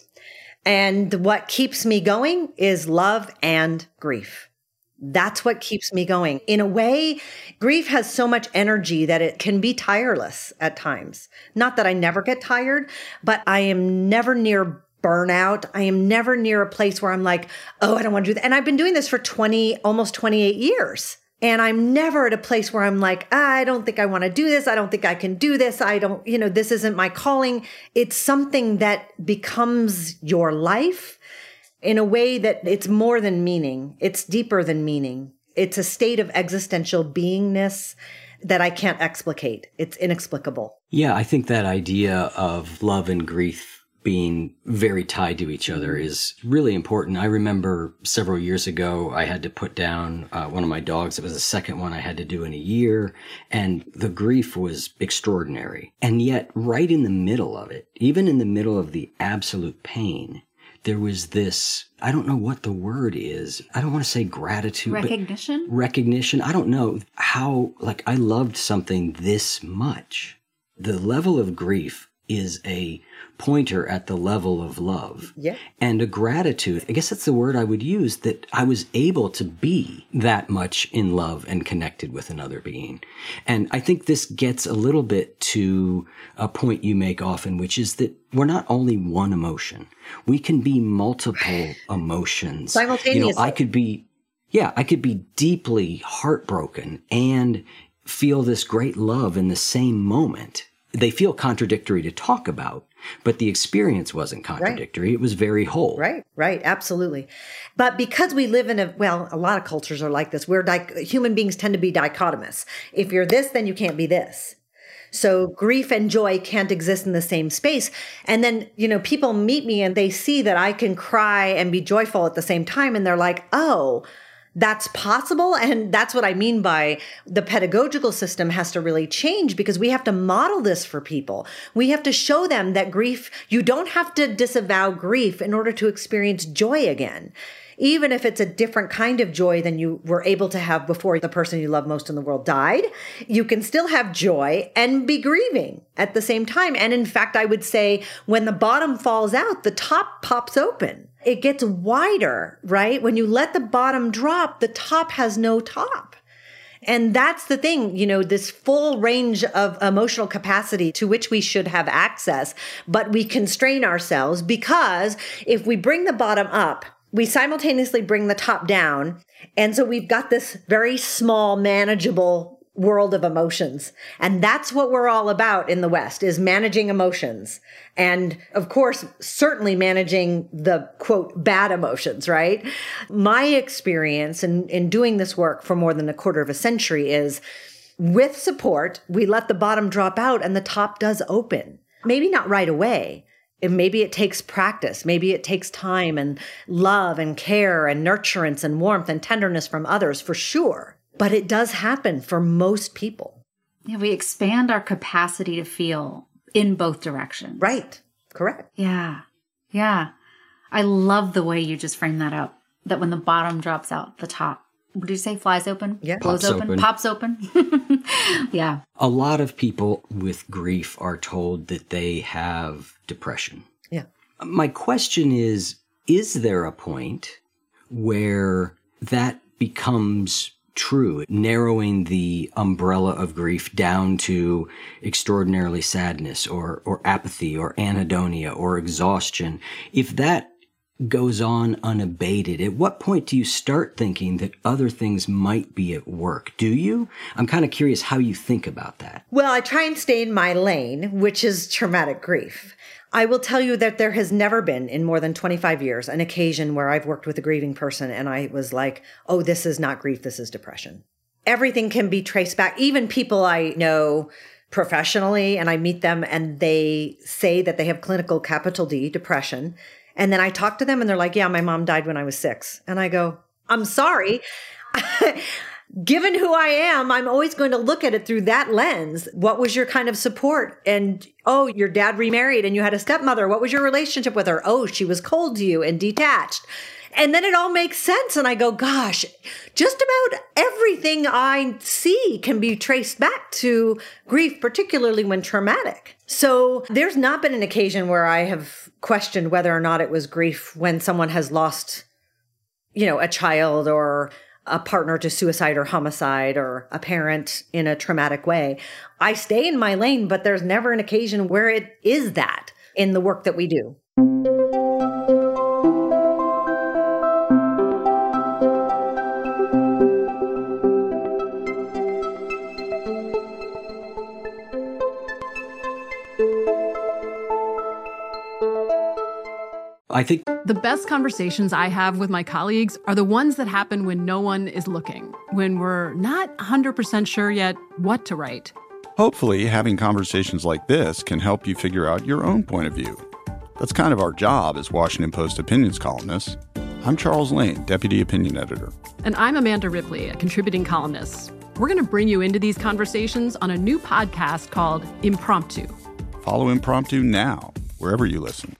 And what keeps me going is love and grief. That's what keeps me going. In a way, grief has so much energy that it can be tireless at times. Not that I never get tired, but I am never near burnout. I am never near a place where I'm like, oh, I don't want to do that. And I've been doing this for twenty, almost twenty-eight years. And I'm never at a place where I'm like, ah, I don't think I want to do this. I don't think I can do this. I don't, you know, this isn't my calling. It's something that becomes your life in a way that it's more than meaning. It's deeper than meaning. It's a state of existential beingness that I can't explicate. It's inexplicable. Yeah, I think that idea of love and grief being very tied to each other is really important. I remember several years ago, I had to put down uh, one of my dogs. It was the second one I had to do in a year, and the grief was extraordinary. And yet, right in the middle of it, even in the middle of the absolute pain, there was this, I don't know what the word is. I don't want to say gratitude. Recognition? But recognition. I don't know how, like, I loved something this much. The level of grief is a pointer at the level of love. Yeah. And a gratitude. I guess that's the word I would use, that I was able to be that much in love and connected with another being. And I think this gets a little bit to a point you make often, which is that we're not only one emotion. We can be multiple emotions. Simultaneously. You know, I could be, yeah, I could be deeply heartbroken and feel this great love in the same moment. They feel contradictory to talk about, but the experience wasn't contradictory. Right. It was very whole. Right, right, absolutely. But because we live in a, well, a lot of cultures are like this. We're di- human beings tend to be dichotomous. If you're this, then you can't be this. So grief and joy can't exist in the same space. And then, you know, people meet me and they see that I can cry and be joyful at the same time. And they're like, oh, that's possible. And that's what I mean by the pedagogical system has to really change, because we have to model this for people. We have to show them that grief, you don't have to disavow grief in order to experience joy again. Even if it's a different kind of joy than you were able to have before the person you love most in the world died, you can still have joy and be grieving at the same time. And in fact, I would say when the bottom falls out, the top pops open. It gets wider, right? When you let the bottom drop, the top has no top. And that's the thing, you know, this full range of emotional capacity to which we should have access, but we constrain ourselves because if we bring the bottom up, we simultaneously bring the top down. And so we've got this very small, manageable world of emotions. And that's what we're all about in the West, is managing emotions. And of course, certainly managing the quote, bad emotions, right? My experience in, in doing this work for more than a quarter of a century is with support, we let the bottom drop out and the top does open. Maybe not right away. And maybe it takes practice. Maybe it takes time and love and care and nurturance and warmth and tenderness from others, for sure. But it does happen for most people. Yeah, we expand our capacity to feel in both directions. Right. Correct. Yeah. Yeah. I love the way you just framed that up, that when the bottom drops out, the top what did you say? Flies open? Yeah. Blows Pops open? open. Pops open. Yeah. A lot of people with grief are told that they have depression. Yeah. My question is, is there a point where that becomes true, narrowing the umbrella of grief down to extraordinarily sadness or, or apathy or anhedonia or exhaustion? If that goes on unabated, at what point do you start thinking that other things might be at work? Do you? I'm kind of curious how you think about that. Well, I try and stay in my lane, which is traumatic grief. I will tell you that there has never been, in more than twenty-five years, an occasion where I've worked with a grieving person and I was like, oh, this is not grief, this is depression. Everything can be traced back. Even people I know professionally, and I meet them and they say that they have clinical capital D, depression. And then I talk to them and they're like, yeah, my mom died when I was six. And I go, I'm sorry. Given who I am, I'm always going to look at it through that lens. What was your kind of support? And, oh, your dad remarried and you had a stepmother. What was your relationship with her? Oh, she was cold to you and detached. And then it all makes sense. And I go, gosh, just about everything I see can be traced back to grief, particularly when traumatic. So there's not been an occasion where I have questioned whether or not it was grief when someone has lost, you know, a child or a partner to suicide or homicide or a parent in a traumatic way. I stay in my lane, but there's never an occasion where it is that in the work that we do. I think The best conversations I have with my colleagues are the ones that happen when no one is looking, when we're not one hundred percent sure yet what to write. Hopefully, having conversations like this can help you figure out your own point of view. That's kind of our job as Washington Post opinions columnists. I'm Charles Lane, Deputy Opinion Editor. And I'm Amanda Ripley, a contributing columnist. We're going to bring you into these conversations on a new podcast called Impromptu. Follow Impromptu now, wherever you listen.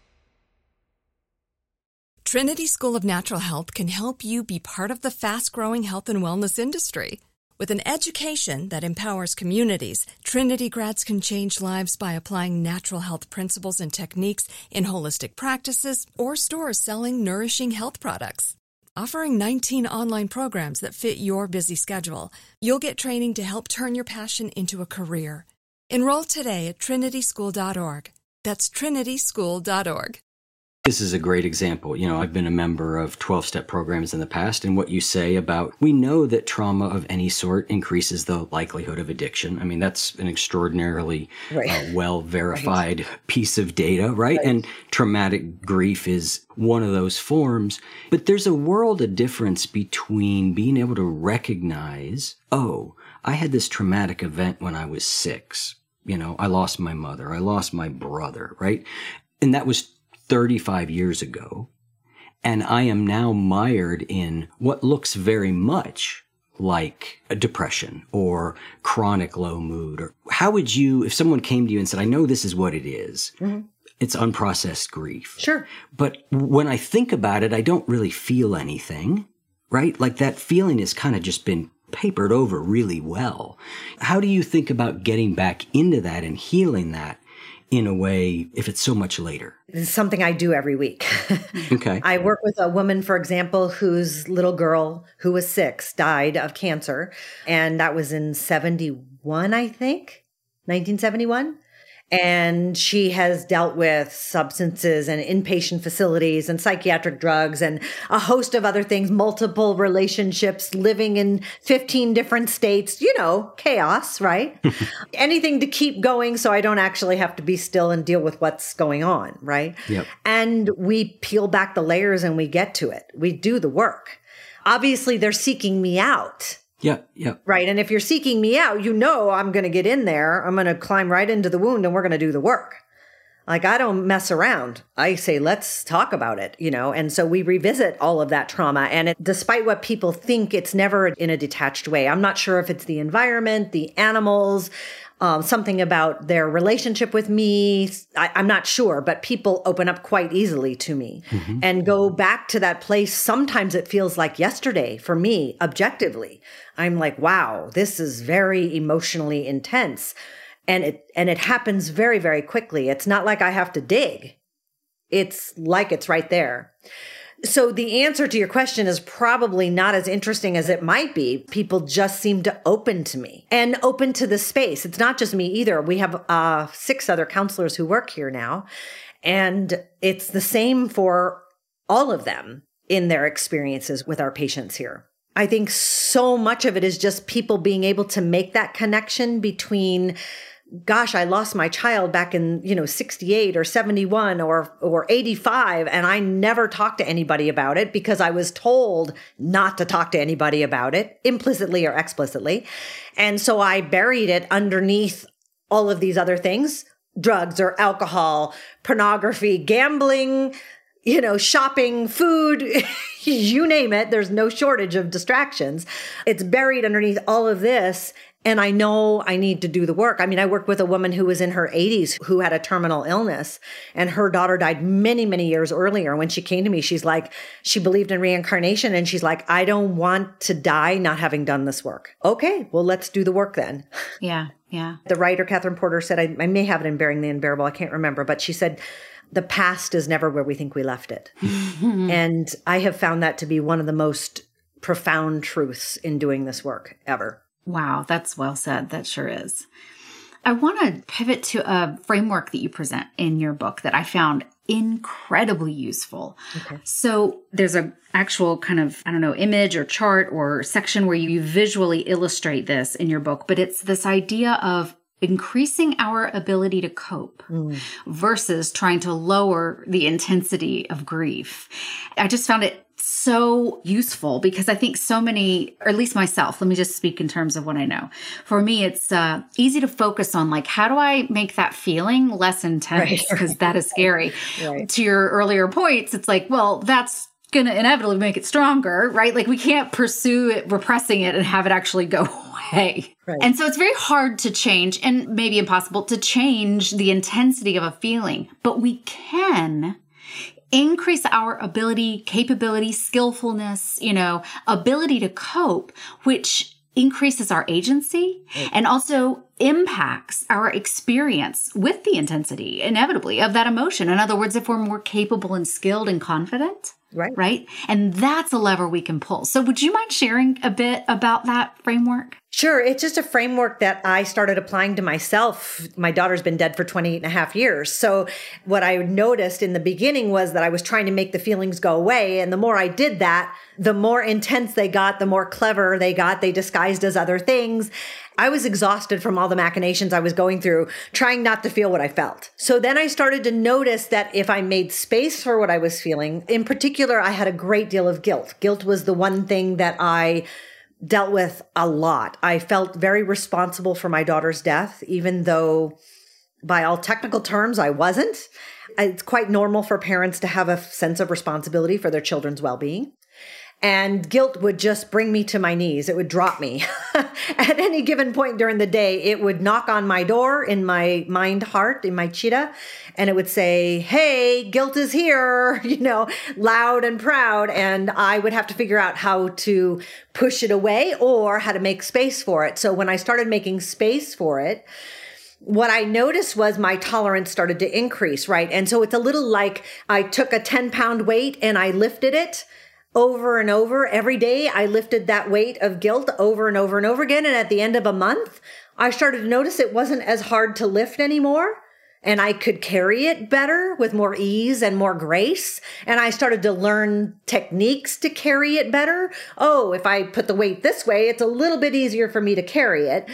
Trinity School of Natural Health can help you be part of the fast-growing health and wellness industry. With an education that empowers communities, Trinity grads can change lives by applying natural health principles and techniques in holistic practices or stores selling nourishing health products. Offering nineteen online programs that fit your busy schedule, you'll get training to help turn your passion into a career. Enroll today at trinity school dot org. That's trinity school dot org. this is a great example. You know, I've been a member of twelve-step programs in the past, and what you say about, we know that trauma of any sort increases the likelihood of addiction. I mean, that's an extraordinarily right. uh, well-verified right. piece of data, right? right? And traumatic grief is one of those forms. But there's a world of difference between being able to recognize, oh, I had this traumatic event when I was six. You know, I lost my mother. I lost my brother, right? And that was thirty-five years ago. And I am now mired in what looks very much like a depression or chronic low mood. Or how would you, if someone came to you and said, I know this is what it is. Mm-hmm. It's unprocessed grief. Sure. But when I think about it, I don't really feel anything, right? Like that feeling has kind of just been papered over really well. How do you think about getting back into that and healing that in a way if it's so much later? It's something I do every week. Okay. I work with a woman, for example, whose little girl, who was six, died of cancer. And that was in seventy-one, I think, nineteen seventy-one. And she has dealt with substances and inpatient facilities and psychiatric drugs and a host of other things, multiple relationships, living in fifteen different states, you know, chaos, right? Anything to keep going so I don't actually have to be still and deal with what's going on, right? Yep. And we peel back the layers and we get to it. We do the work. Obviously, they're seeking me out. Yeah, yeah. Right. And if you're seeking me out, you know I'm going to get in there. I'm going to climb right into the wound and we're going to do the work. Like, I don't mess around. I say, let's talk about it, you know? And so we revisit all of that trauma. And it, despite what people think, it's never in a detached way. I'm not sure if it's the environment, the animals. um, something about their relationship with me. I, I'm not sure, but people open up quite easily to me mm-hmm. and go back to that place. Sometimes it feels like yesterday for me, objectively. I'm like, wow, this is very emotionally intense. And it, and it happens very, very quickly. It's not like I have to dig. It's like it's right there. So the answer to your question is probably not as interesting as it might be. People just seem to open to me and open to the space. It's not just me either. We have uh, six other counselors who work here now, and it's the same for all of them in their experiences with our patients here. I think so much of it is just people being able to make that connection between, gosh, I lost my child back in, you know, sixty-eight or seventy-one or, or eighty-five. And I never talked to anybody about it because I was told not to talk to anybody about it, implicitly or explicitly. And so I buried it underneath all of these other things, drugs or alcohol, pornography, gambling, you know, shopping, food, you name it. There's no shortage of distractions. It's buried underneath all of this. And I know I need to do the work. I mean, I worked with a woman who was in her eighties who had a terminal illness, and her daughter died many, many years earlier. When she came to me, she's like, she believed in reincarnation. And she's like, I don't want to die not having done this work. Okay, well, let's do the work then. Yeah, yeah. The writer, Catherine Porter, said, I, I may have it in Bearing the Unbearable. I can't remember. But she said, the past is never where we think we left it. And I have found that to be one of the most profound truths in doing this work ever. Wow, that's well said. That sure is. I want to pivot to a framework that you present in your book that I found incredibly useful. Okay. So there's a actual kind of, I don't know, image or chart or section where you visually illustrate this in your book, but it's this idea of increasing our ability to cope mm. versus trying to lower the intensity of grief. I just found it so useful because I think so many, or at least myself, let me just speak in terms of what I know. For me, it's uh, easy to focus on like, how do I make that feeling less intense? Because right. that is scary. Right. To your earlier points, it's like, well, that's going to inevitably make it stronger, right? Like we can't pursue it, repressing it and have it actually go away. Right. And so it's very hard to change and maybe impossible to change the intensity of a feeling, but we can increase our ability, capability, skillfulness, you know, ability to cope, which increases our agency right. and also impacts our experience with the intensity, inevitably, of that emotion. In other words, if we're more capable and skilled and confident, right? Right. And that's a lever we can pull. So would you mind sharing a bit about that framework? Sure. It's just a framework that I started applying to myself. My daughter's been dead for twenty-eight and a half years. So what I noticed in the beginning was that I was trying to make the feelings go away. And the more I did that, the more intense they got, the more clever they got. They disguised as other things. I was exhausted from all the machinations I was going through, trying not to feel what I felt. So then I started to notice that if I made space for what I was feeling, in particular, I had a great deal of guilt. Guilt was the one thing that I dealt with a lot. I felt very responsible for my daughter's death, even though by all technical terms, I wasn't. It's quite normal for parents to have a sense of responsibility for their children's well-being. And guilt would just bring me to my knees. It would drop me. At any given point during the day, it would knock on my door in my mind heart, in my chitta, and it would say, hey, guilt is here, you know, loud and proud. And I would have to figure out how to push it away or how to make space for it. So when I started making space for it, what I noticed was my tolerance started to increase, right? And so it's a little like I took a ten pound weight and I lifted it over and over. Every day I lifted that weight of guilt over and over and over again. And at the end of a month, I started to notice it wasn't as hard to lift anymore. And I could carry it better with more ease and more grace. And I started to learn techniques to carry it better. Oh, if I put the weight this way, it's a little bit easier for me to carry it.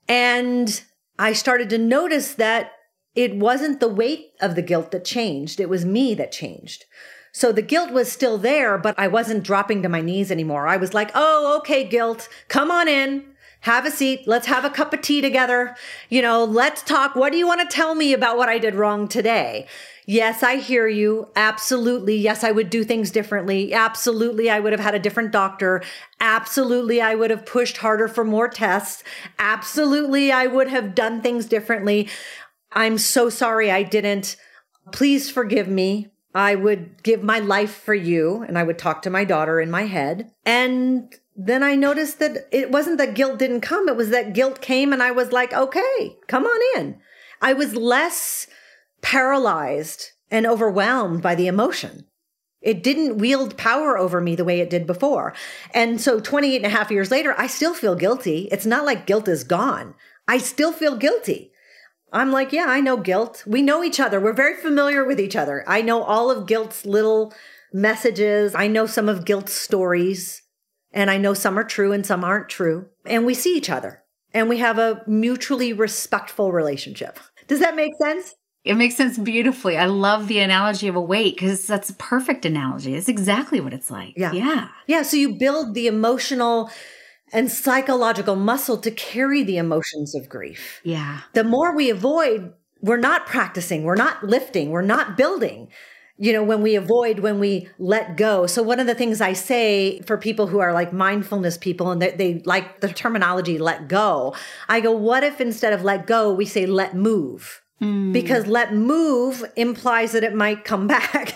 And I started to notice that it wasn't the weight of the guilt that changed. It was me that changed. So the guilt was still there, but I wasn't dropping to my knees anymore. I was like, oh, okay, guilt, come on in. Have a seat. Let's have a cup of tea together. You know, let's talk. What do you want to tell me about what I did wrong today? Yes, I hear you. Absolutely. Yes, I would do things differently. Absolutely. I would have had a different doctor. Absolutely. I would have pushed harder for more tests. Absolutely. I would have done things differently. I'm so sorry I didn't. Please forgive me. I would give my life for you. And I would talk to my daughter in my head. And then I noticed that it wasn't that guilt didn't come. It was that guilt came and I was like, okay, come on in. I was less paralyzed and overwhelmed by the emotion. It didn't wield power over me the way it did before. And so twenty-eight and a half years later, I still feel guilty. It's not like guilt is gone. I still feel guilty. I'm like, yeah, I know guilt. We know each other. We're very familiar with each other. I know all of guilt's little messages. I know some of guilt's stories. And I know some are true and some aren't true. And we see each other. And we have a mutually respectful relationship. Does that make sense? It makes sense beautifully. I love the analogy of a weight because that's a perfect analogy. It's exactly what it's like. Yeah. Yeah. Yeah. So you build the emotional and psychological muscle to carry the emotions of grief. Yeah. The more we avoid, we're not practicing, we're not lifting, we're not building. You know, when we avoid, when we let go. So one of the things I say for people who are like mindfulness people and they, they like the terminology let go, I go, what if instead of let go, we say let move? Mm. Because let move implies that it might come back.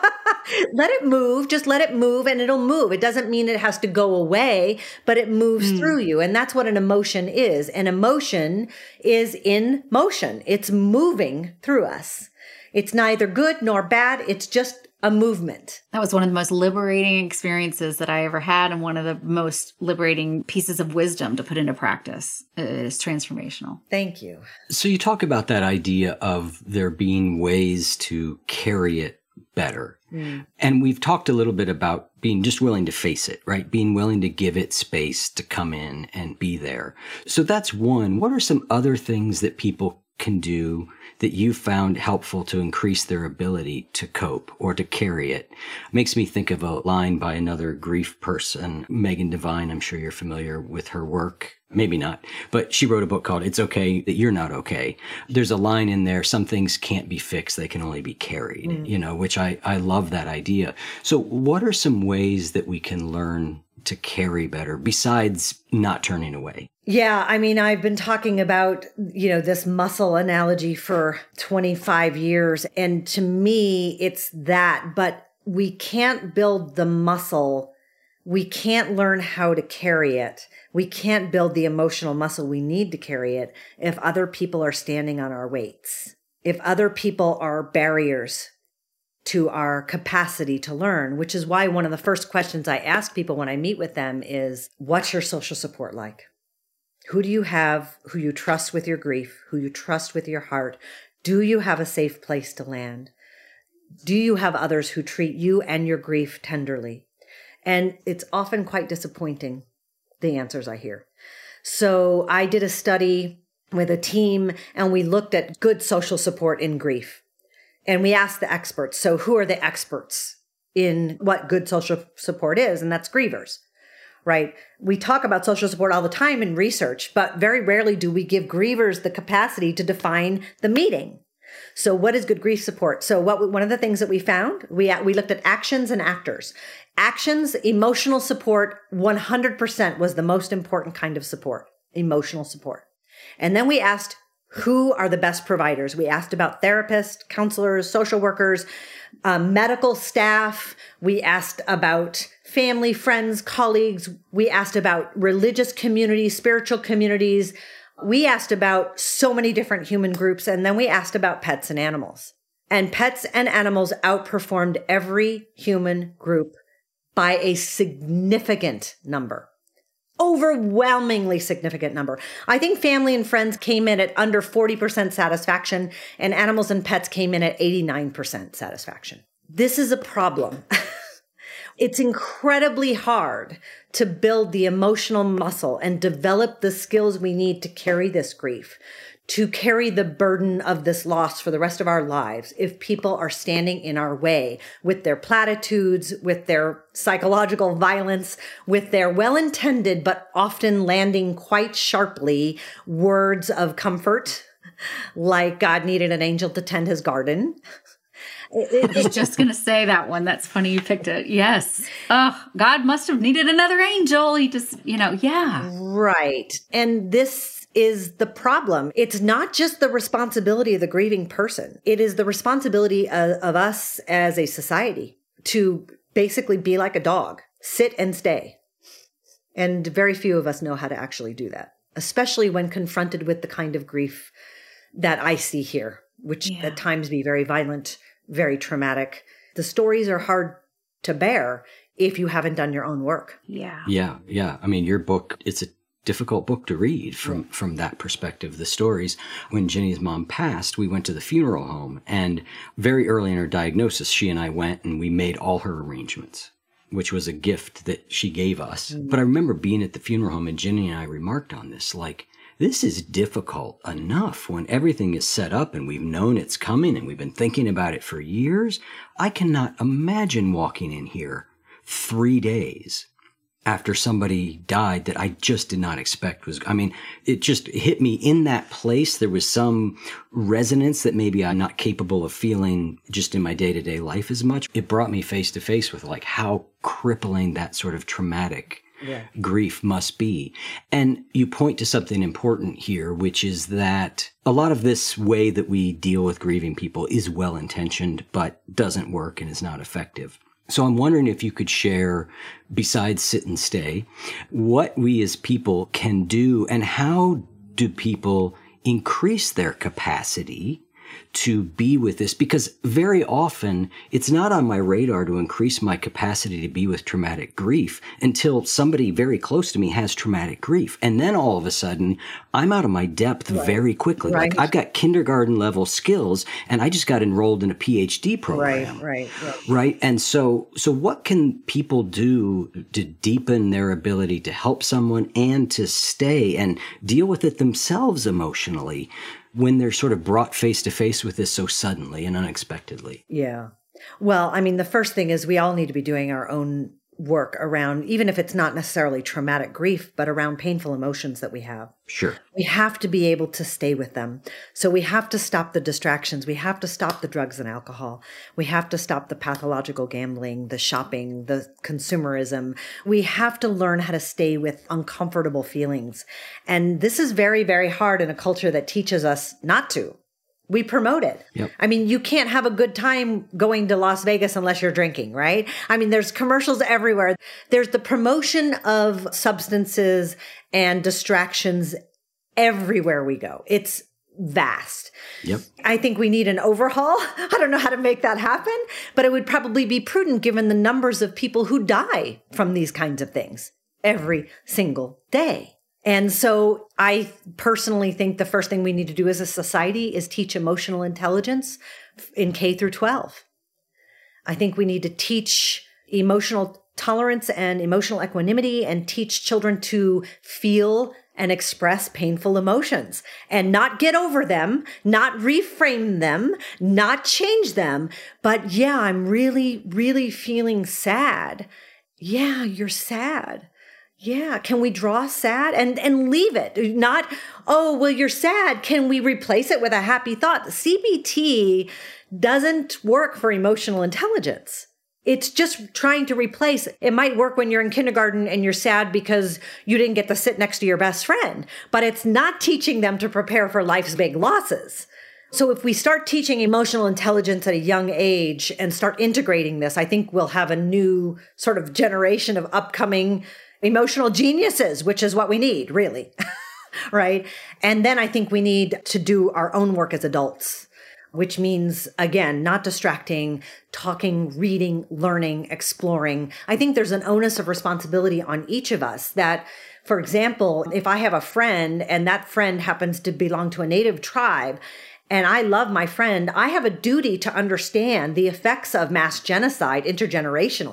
Let it move, just let it move and it'll move. It doesn't mean it has to go away, but it moves mm. through you. And that's what an emotion is. An emotion is in motion. It's moving through us. It's neither good nor bad. It's just a movement. That was one of the most liberating experiences that I ever had and one of the most liberating pieces of wisdom to put into practice. It's transformational. Thank you. So you talk about that idea of there being ways to carry it better. Mm. And we've talked a little bit about being just willing to face it, right? Being willing to give it space to come in and be there. So that's one. What are some other things that people can do that you found helpful to increase their ability to cope or to carry it? Makes me think of a line by another grief person, Megan Devine. I'm sure you're familiar with her work. Maybe not, but she wrote a book called It's Okay That You're Not Okay. There's a line in there, some things can't be fixed, they can only be carried, mm. you know, which I, I love that idea. So what are some ways that we can learn to carry better besides not turning away? Yeah, I mean, I've been talking about, you know, this muscle analogy for twenty-five years. And to me, it's that, but we can't build the muscle. We can't learn how to carry it. We can't build the emotional muscle we need to carry it if other people are standing on our weights, if other people are barriers to our capacity to learn, which is why one of the first questions I ask people when I meet with them is, what's your social support like? Who do you have who you trust with your grief, who you trust with your heart? Do you have a safe place to land? Do you have others who treat you and your grief tenderly? And it's often quite disappointing, the answers I hear. So I did a study with a team and we looked at good social support in grief. And we asked the experts, so who are the experts in what good social support is? And that's grievers. Right? We talk about social support all the time in research, but very rarely do we give grievers the capacity to define the meaning. So what is good grief support? So what one of the things that we found, we we looked at actions and actors. Actions, emotional support, one hundred percent was the most important kind of support, emotional support. And then we asked, who are the best providers? We asked about therapists, counselors, social workers, um, medical staff. We asked about family, friends, colleagues. We asked about religious communities, spiritual communities. We asked about so many different human groups. And then we asked about pets and animals. And pets and animals outperformed every human group by a significant number. Overwhelmingly significant number. I think family and friends came in at under forty percent satisfaction, and animals and pets came in at eighty-nine percent satisfaction. This is a problem. It's incredibly hard to build the emotional muscle and develop the skills we need to carry this grief, to carry the burden of this loss for the rest of our lives if people are standing in our way with their platitudes, with their psychological violence, with their well-intended but often landing quite sharply words of comfort, like God needed an angel to tend his garden. I was just going to say that one. That's funny you picked it. Yes. Oh, God must have needed another angel. He just, you know, yeah. Right. And this is the problem. It's not just the responsibility of the grieving person. It is the responsibility of, of us as a society to basically be like a dog, sit and stay. And very few of us know how to actually do that, especially when confronted with the kind of grief that I see here, which yeah. at times be very violent, very traumatic. The stories are hard to bear if you haven't done your own work. Yeah. Yeah. Yeah. I mean, your book, it's a difficult book to read from, yeah. from that perspective. The stories, when Jenny's mom passed, we went to the funeral home, and very early in her diagnosis, she and I went and we made all her arrangements, which was a gift that she gave us. Mm-hmm. But I remember being at the funeral home, and Jenny and I remarked on this, like, this is difficult enough when everything is set up and we've known it's coming and we've been thinking about it for years. I cannot imagine walking in here three days after somebody died that I just did not expect was, I mean, it just hit me in that place. There was some resonance that maybe I'm not capable of feeling just in my day-to-day life as much. It brought me face to face with like how crippling that sort of traumatic Yeah. grief must be. And you point to something important here, which is that a lot of this way that we deal with grieving people is well-intentioned, but doesn't work and is not effective. So I'm wondering if you could share, besides sit and stay, what we as people can do, and how do people increase their capacity to be with this? Because very often it's not on my radar to increase my capacity to be with traumatic grief until somebody very close to me has traumatic grief. And then all of a sudden I'm out of my depth right. very quickly. Right. Like I've got kindergarten level skills and I just got enrolled in a P H D program. Right, right, right. Right. And so, so what can people do to deepen their ability to help someone and to stay and deal with it themselves emotionally when they're sort of brought face to face with this so suddenly and unexpectedly? Yeah. Well, I mean, the first thing is we all need to be doing our own work around, even if it's not necessarily traumatic grief, but around painful emotions that we have. Sure. We have to be able to stay with them. So we have to stop the distractions. We have to stop the drugs and alcohol. We have to stop the pathological gambling, the shopping, the consumerism. We have to learn how to stay with uncomfortable feelings. And this is very, very hard in a culture that teaches us not to. We promote it. Yep. I mean, you can't have a good time going to Las Vegas unless you're drinking, right? I mean, there's commercials everywhere. There's the promotion of substances and distractions everywhere we go. It's vast. Yep. I think we need an overhaul. I don't know how to make that happen, but it would probably be prudent given the numbers of people who die from these kinds of things every single day. And so I personally think the first thing we need to do as a society is teach emotional intelligence in K through twelve. I think we need to teach emotional tolerance and emotional equanimity and teach children to feel and express painful emotions and not get over them, not reframe them, not change them. But yeah, I'm really, really feeling sad. Yeah, you're sad. Yeah. Can we draw sad and, and leave it? Not, oh, well, you're sad. Can we replace it with a happy thought? C B T doesn't work for emotional intelligence. It's just trying to replace. It might work when you're in kindergarten and you're sad because you didn't get to sit next to your best friend, but it's not teaching them to prepare for life's big losses. So if we start teaching emotional intelligence at a young age and start integrating this, I think we'll have a new sort of generation of upcoming emotional geniuses, which is what we need, really. Right? And then I think we need to do our own work as adults, which means, again, not distracting, talking, reading, learning, exploring. I think there's an onus of responsibility on each of us that, for example, if I have a friend and that friend happens to belong to a native tribe, and I love my friend, I have a duty to understand the effects of mass genocide intergenerationally.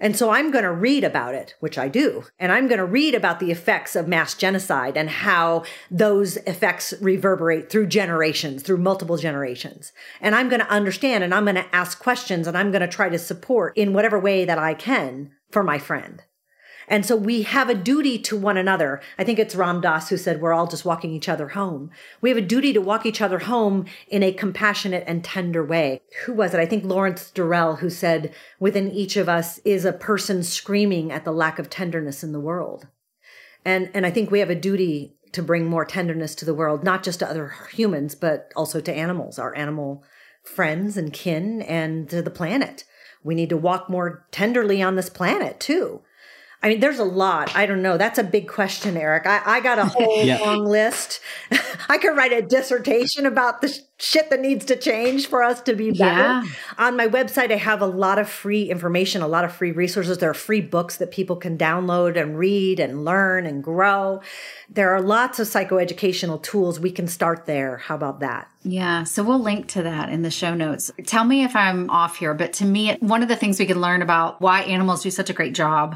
And so I'm going to read about it, which I do. And I'm going to read about the effects of mass genocide and how those effects reverberate through generations, through multiple generations. And I'm going to understand, and I'm going to ask questions, and I'm going to try to support in whatever way that I can for my friend. And so we have a duty to one another. I think it's Ram Dass who said, we're all just walking each other home. We have a duty to walk each other home in a compassionate and tender way. Who was it? I think Lawrence Durrell, who said, within each of us is a person screaming at the lack of tenderness in the world. And, and I think we have a duty to bring more tenderness to the world, not just to other humans, but also to animals, our animal friends and kin, and to the planet. We need to walk more tenderly on this planet too. I mean, there's a lot. I don't know. That's a big question, Eric. I, I got a whole yeah. long list. I could write a dissertation about the sh- shit that needs to change for us to be better. Yeah. On my website, I have a lot of free information, a lot of free resources. There are free books that people can download and read and learn and grow. There are lots of psychoeducational tools. We can start there. How about that? Yeah. So we'll link to that in the show notes. Tell me if I'm off here, but to me, one of the things we can learn about why animals do such a great job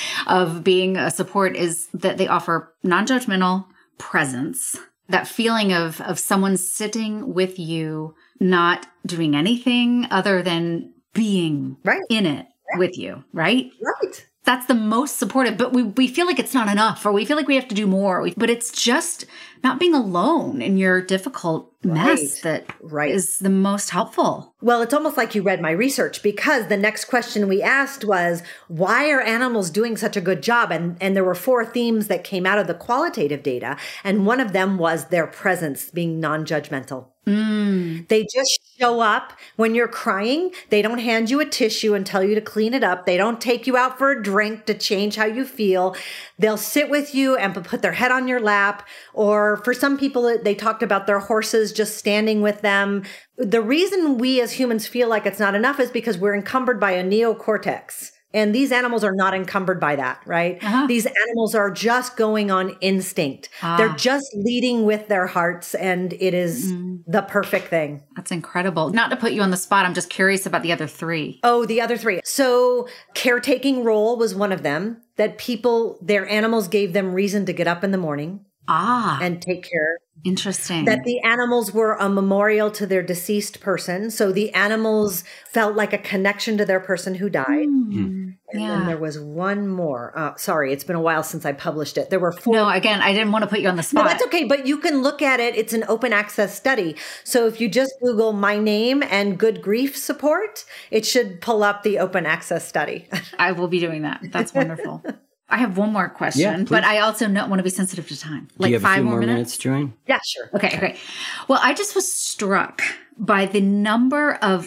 of being a support is that they offer non-judgmental presence. That feeling of, of someone sitting with you, not doing anything other than being right. in it right. with you, right? Right. That's the most supportive, but we, we feel like it's not enough, or we feel like we have to do more. But it's just not being alone in your difficult mess right. that right. is the most helpful. Well, it's almost like you read my research, because the next question we asked was, why are animals doing such a good job? And, and there were four themes that came out of the qualitative data. And one of them was their presence being non-judgmental. Mm. They just show up when you're crying. They don't hand you a tissue and tell you to clean it up. They don't take you out for a drink to change how you feel. They'll sit with you and put their head on your lap. Or for some people, they talked about their horses just standing with them. The reason we as humans feel like it's not enough is because we're encumbered by a neocortex. And these animals are not encumbered by that, right? Uh-huh. These animals are just going on instinct. Ah. They're just leading with their hearts, and it is mm. the perfect thing. That's incredible. Not to put you on the spot, I'm just curious about the other three. Oh, the other three. So caretaking role was one of them, that people, their animals gave them reason to get up in the morning. Ah. And take care. Interesting. That the animals were a memorial to their deceased person. So the animals felt like a connection to their person who died. Mm. And yeah. then there was one more. Uh, sorry, it's been a while since I published it. There were four. No, again, I didn't want to put you on the spot. No, that's okay. But you can look at it. It's an open access study. So if you just Google my name and good grief support, it should pull up the open access study. I will be doing that. That's wonderful. I have one more question, yeah, but I also don't want to be sensitive to time. Like Do you have five a few more more minutes? minutes, Joanne? Yeah, sure. Okay, okay. Well, I just was struck by the number of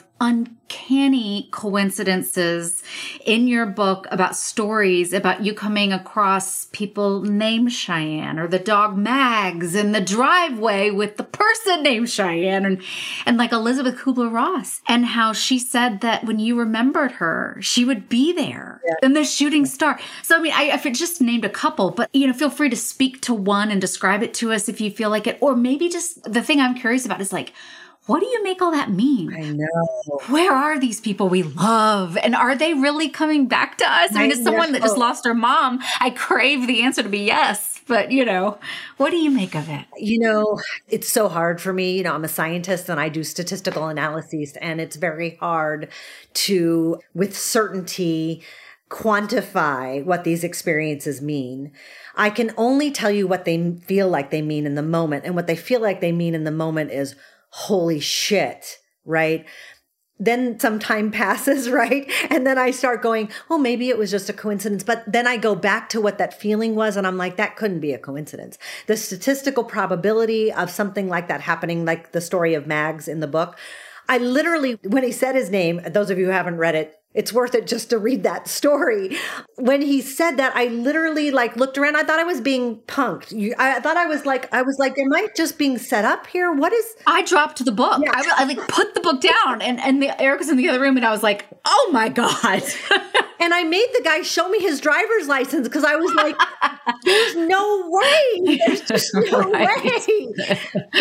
uncanny coincidences in your book about stories about you coming across people named Cheyenne, or the dog Mags in the driveway with the person named Cheyenne, and, and like Elizabeth Kubler-Ross, and how she said that when you remembered her, she would be there yeah. in the shooting star. So, I mean, I, I've just named a couple, but, you know, feel free to speak to one and describe it to us if you feel like it. Or maybe just the thing I'm curious about is like, what do you make all that mean? I know. Where are these people we love? And are they really coming back to us? I mean, as someone that just lost her mom, I crave the answer to be yes. But, you know, what do you make of it? You know, it's so hard for me. You know, I'm a scientist and I do statistical analyses, and it's very hard to, with certainty, quantify what these experiences mean. I can only tell you what they feel like they mean in the moment. And what they feel like they mean in the moment is, holy shit, right? Then some time passes, right? And then I start going, oh, maybe it was just a coincidence. But then I go back to what that feeling was, and I'm like, that couldn't be a coincidence. The statistical probability of something like that happening, like the story of Mags in the book, I literally, when he said his name, those of you who haven't read it, it's worth it just to read that story. When he said that, I literally like looked around. I thought I was being punked. You, I thought I was like, I was like, am I just being set up here? What is? I dropped the book. Yeah. I, I like put the book down, and and the, Eric was in the other room, and I was like, oh my God. And I made the guy show me his driver's license because I was like, there's no way. There's just no right. way.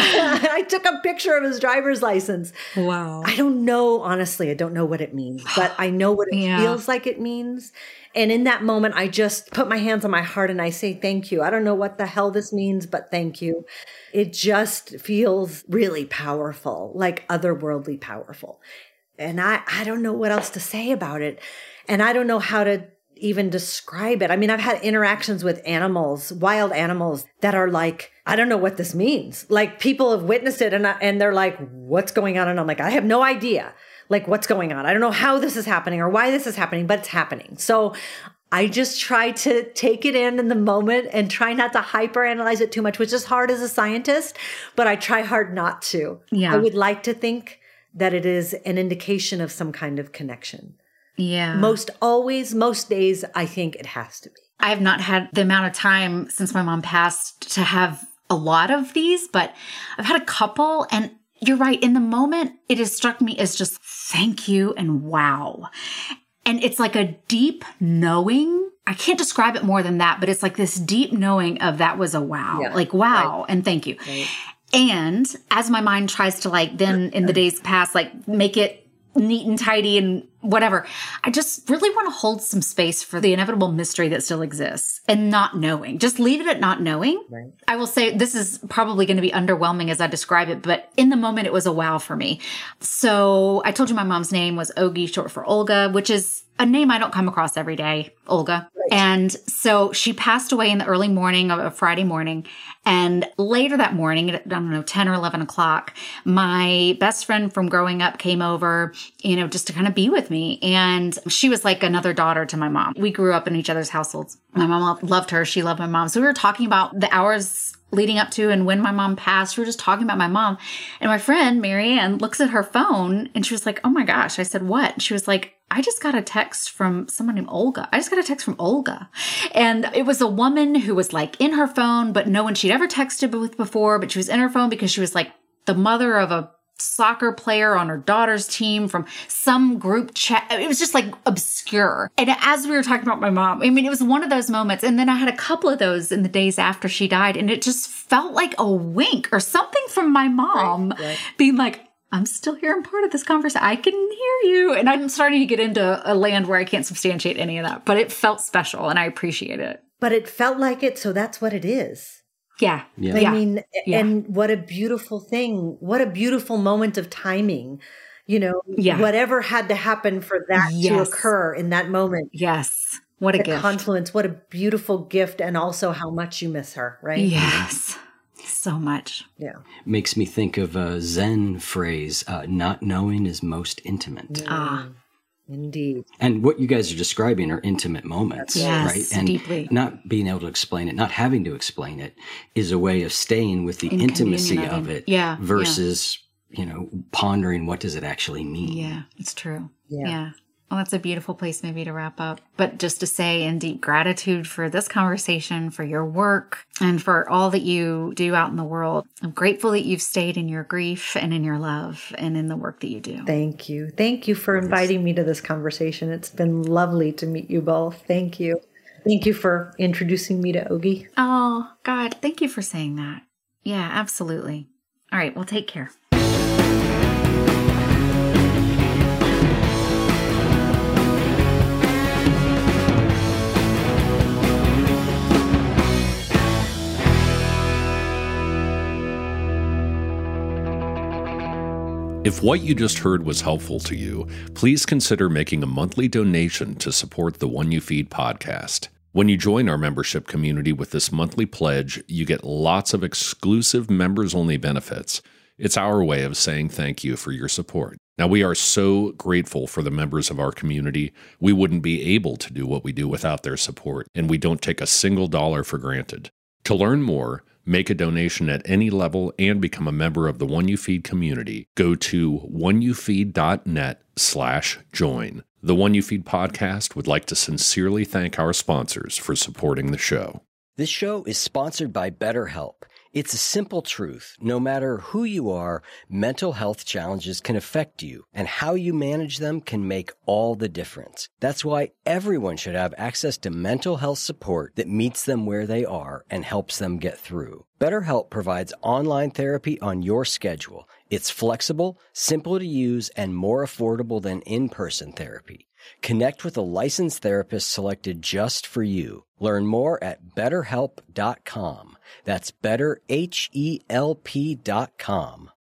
I took a picture of his driver's license. Wow. I don't know, honestly, I don't know what it means, but I know what it yeah. feels like it means. And in that moment, I just put my hands on my heart and I say, thank you. I don't know what the hell this means, but thank you. It just feels really powerful, like otherworldly powerful. And I, I don't know what else to say about it. And I don't know how to even describe it. I mean, I've had interactions with animals, wild animals that are like, I don't know what this means. Like people have witnessed it and, I, and they're like, what's going on? And I'm like, I have no idea. Like, what's going on? I don't know how this is happening or why this is happening, but it's happening. So I just try to take it in in the moment and try not to hyperanalyze it too much, which is hard as a scientist, but I try hard not to. Yeah. I would like to think that it is an indication of some kind of connection. Yeah. Most always, most days, I think it has to be. I have not had the amount of time since my mom passed to have a lot of these, but I've had a couple, and you're right. In the moment, it has struck me as just thank you and wow. And it's like a deep knowing. I can't describe it more than that, but it's like this deep knowing of that was a wow. Yeah, like wow right. and thank you. Right. And as my mind tries to like then in the days past, like make it neat and tidy and whatever, I just really want to hold some space for the inevitable mystery that still exists and not knowing. Just leave it at not knowing. Right. I will say this is probably going to be underwhelming as I describe it, but in the moment it was a wow for me. So I told you my mom's name was Ogie, short for Olga, which is a name I don't come across every day, Olga. Right. And so she passed away in the early morning of a Friday morning. And later that morning, at, I don't know, ten or eleven o'clock, my best friend from growing up came over, you know, just to kind of be with me. And she was like another daughter to my mom. We grew up in each other's households. My mom loved her. She loved my mom. So we were talking about the hours leading up to and when my mom passed. We were just talking about my mom. And my friend, Marianne, looks at her phone and she was like, oh my gosh. I said, what? She was like, I just got a text from someone named Olga. I just got a text from Olga. And it was a woman who was like in her phone, but no one she'd ever texted with before, but she was in her phone because she was like the mother of a soccer player on her daughter's team from some group chat. It was just like obscure. And as we were talking about my mom, I mean, it was one of those moments. And then I had a couple of those in the days after she died. And it just felt like a wink or something from my mom right, right. being like, I'm still here. I'm part of this conversation. I can hear you. And I'm starting to get into a land where I can't substantiate any of that, but it felt special and I appreciate it. But it felt like it. So that's what it is. Yeah. yeah. I yeah. mean, yeah. and what a beautiful thing. What a beautiful moment of timing. You know, yeah. whatever had to happen for that yes. to occur in that moment. Yes. What a the gift. confluence. What a beautiful gift. And also how much you miss her, right? Yes. So much. Yeah. Makes me think of a Zen phrase, uh, not knowing is most intimate. Mm. Ah. Indeed. And what you guys are describing are intimate moments, yes, right? And deeply. Not being able to explain it, not having to explain it is a way of staying with the In intimacy of, of it yeah, versus, yeah. you know, pondering what does it actually mean. Yeah, it's true. Yeah. yeah. Well, that's a beautiful place maybe to wrap up. But just to say in deep gratitude for this conversation, for your work, and for all that you do out in the world. I'm grateful that you've stayed in your grief and in your love and in the work that you do. Thank you. Thank you for inviting me to this conversation. It's been lovely to meet you both. Thank you. Thank you for introducing me to Ogie. Oh, God, thank you for saying that. Yeah, absolutely. All right, well, take care. If what you just heard was helpful to you, please consider making a monthly donation to support the One You Feed podcast. When you join our membership community with this monthly pledge, you get lots of exclusive members-only benefits. It's our way of saying thank you for your support. Now, we are so grateful for the members of our community. We wouldn't be able to do what we do without their support, and we don't take a single dollar for granted. To learn more, make a donation at any level, and become a member of the One You Feed community, go to oneyoufeed.net slash join. The One You Feed podcast would like to sincerely thank our sponsors for supporting the show. This show is sponsored by BetterHelp. It's a simple truth. No matter who you are, mental health challenges can affect you, and how you manage them can make all the difference. That's why everyone should have access to mental health support that meets them where they are and helps them get through. BetterHelp provides online therapy on your schedule. It's flexible, simple to use, and more affordable than in-person therapy. Connect with a licensed therapist selected just for you. Learn more at better help dot com. That's better H E L P dot com.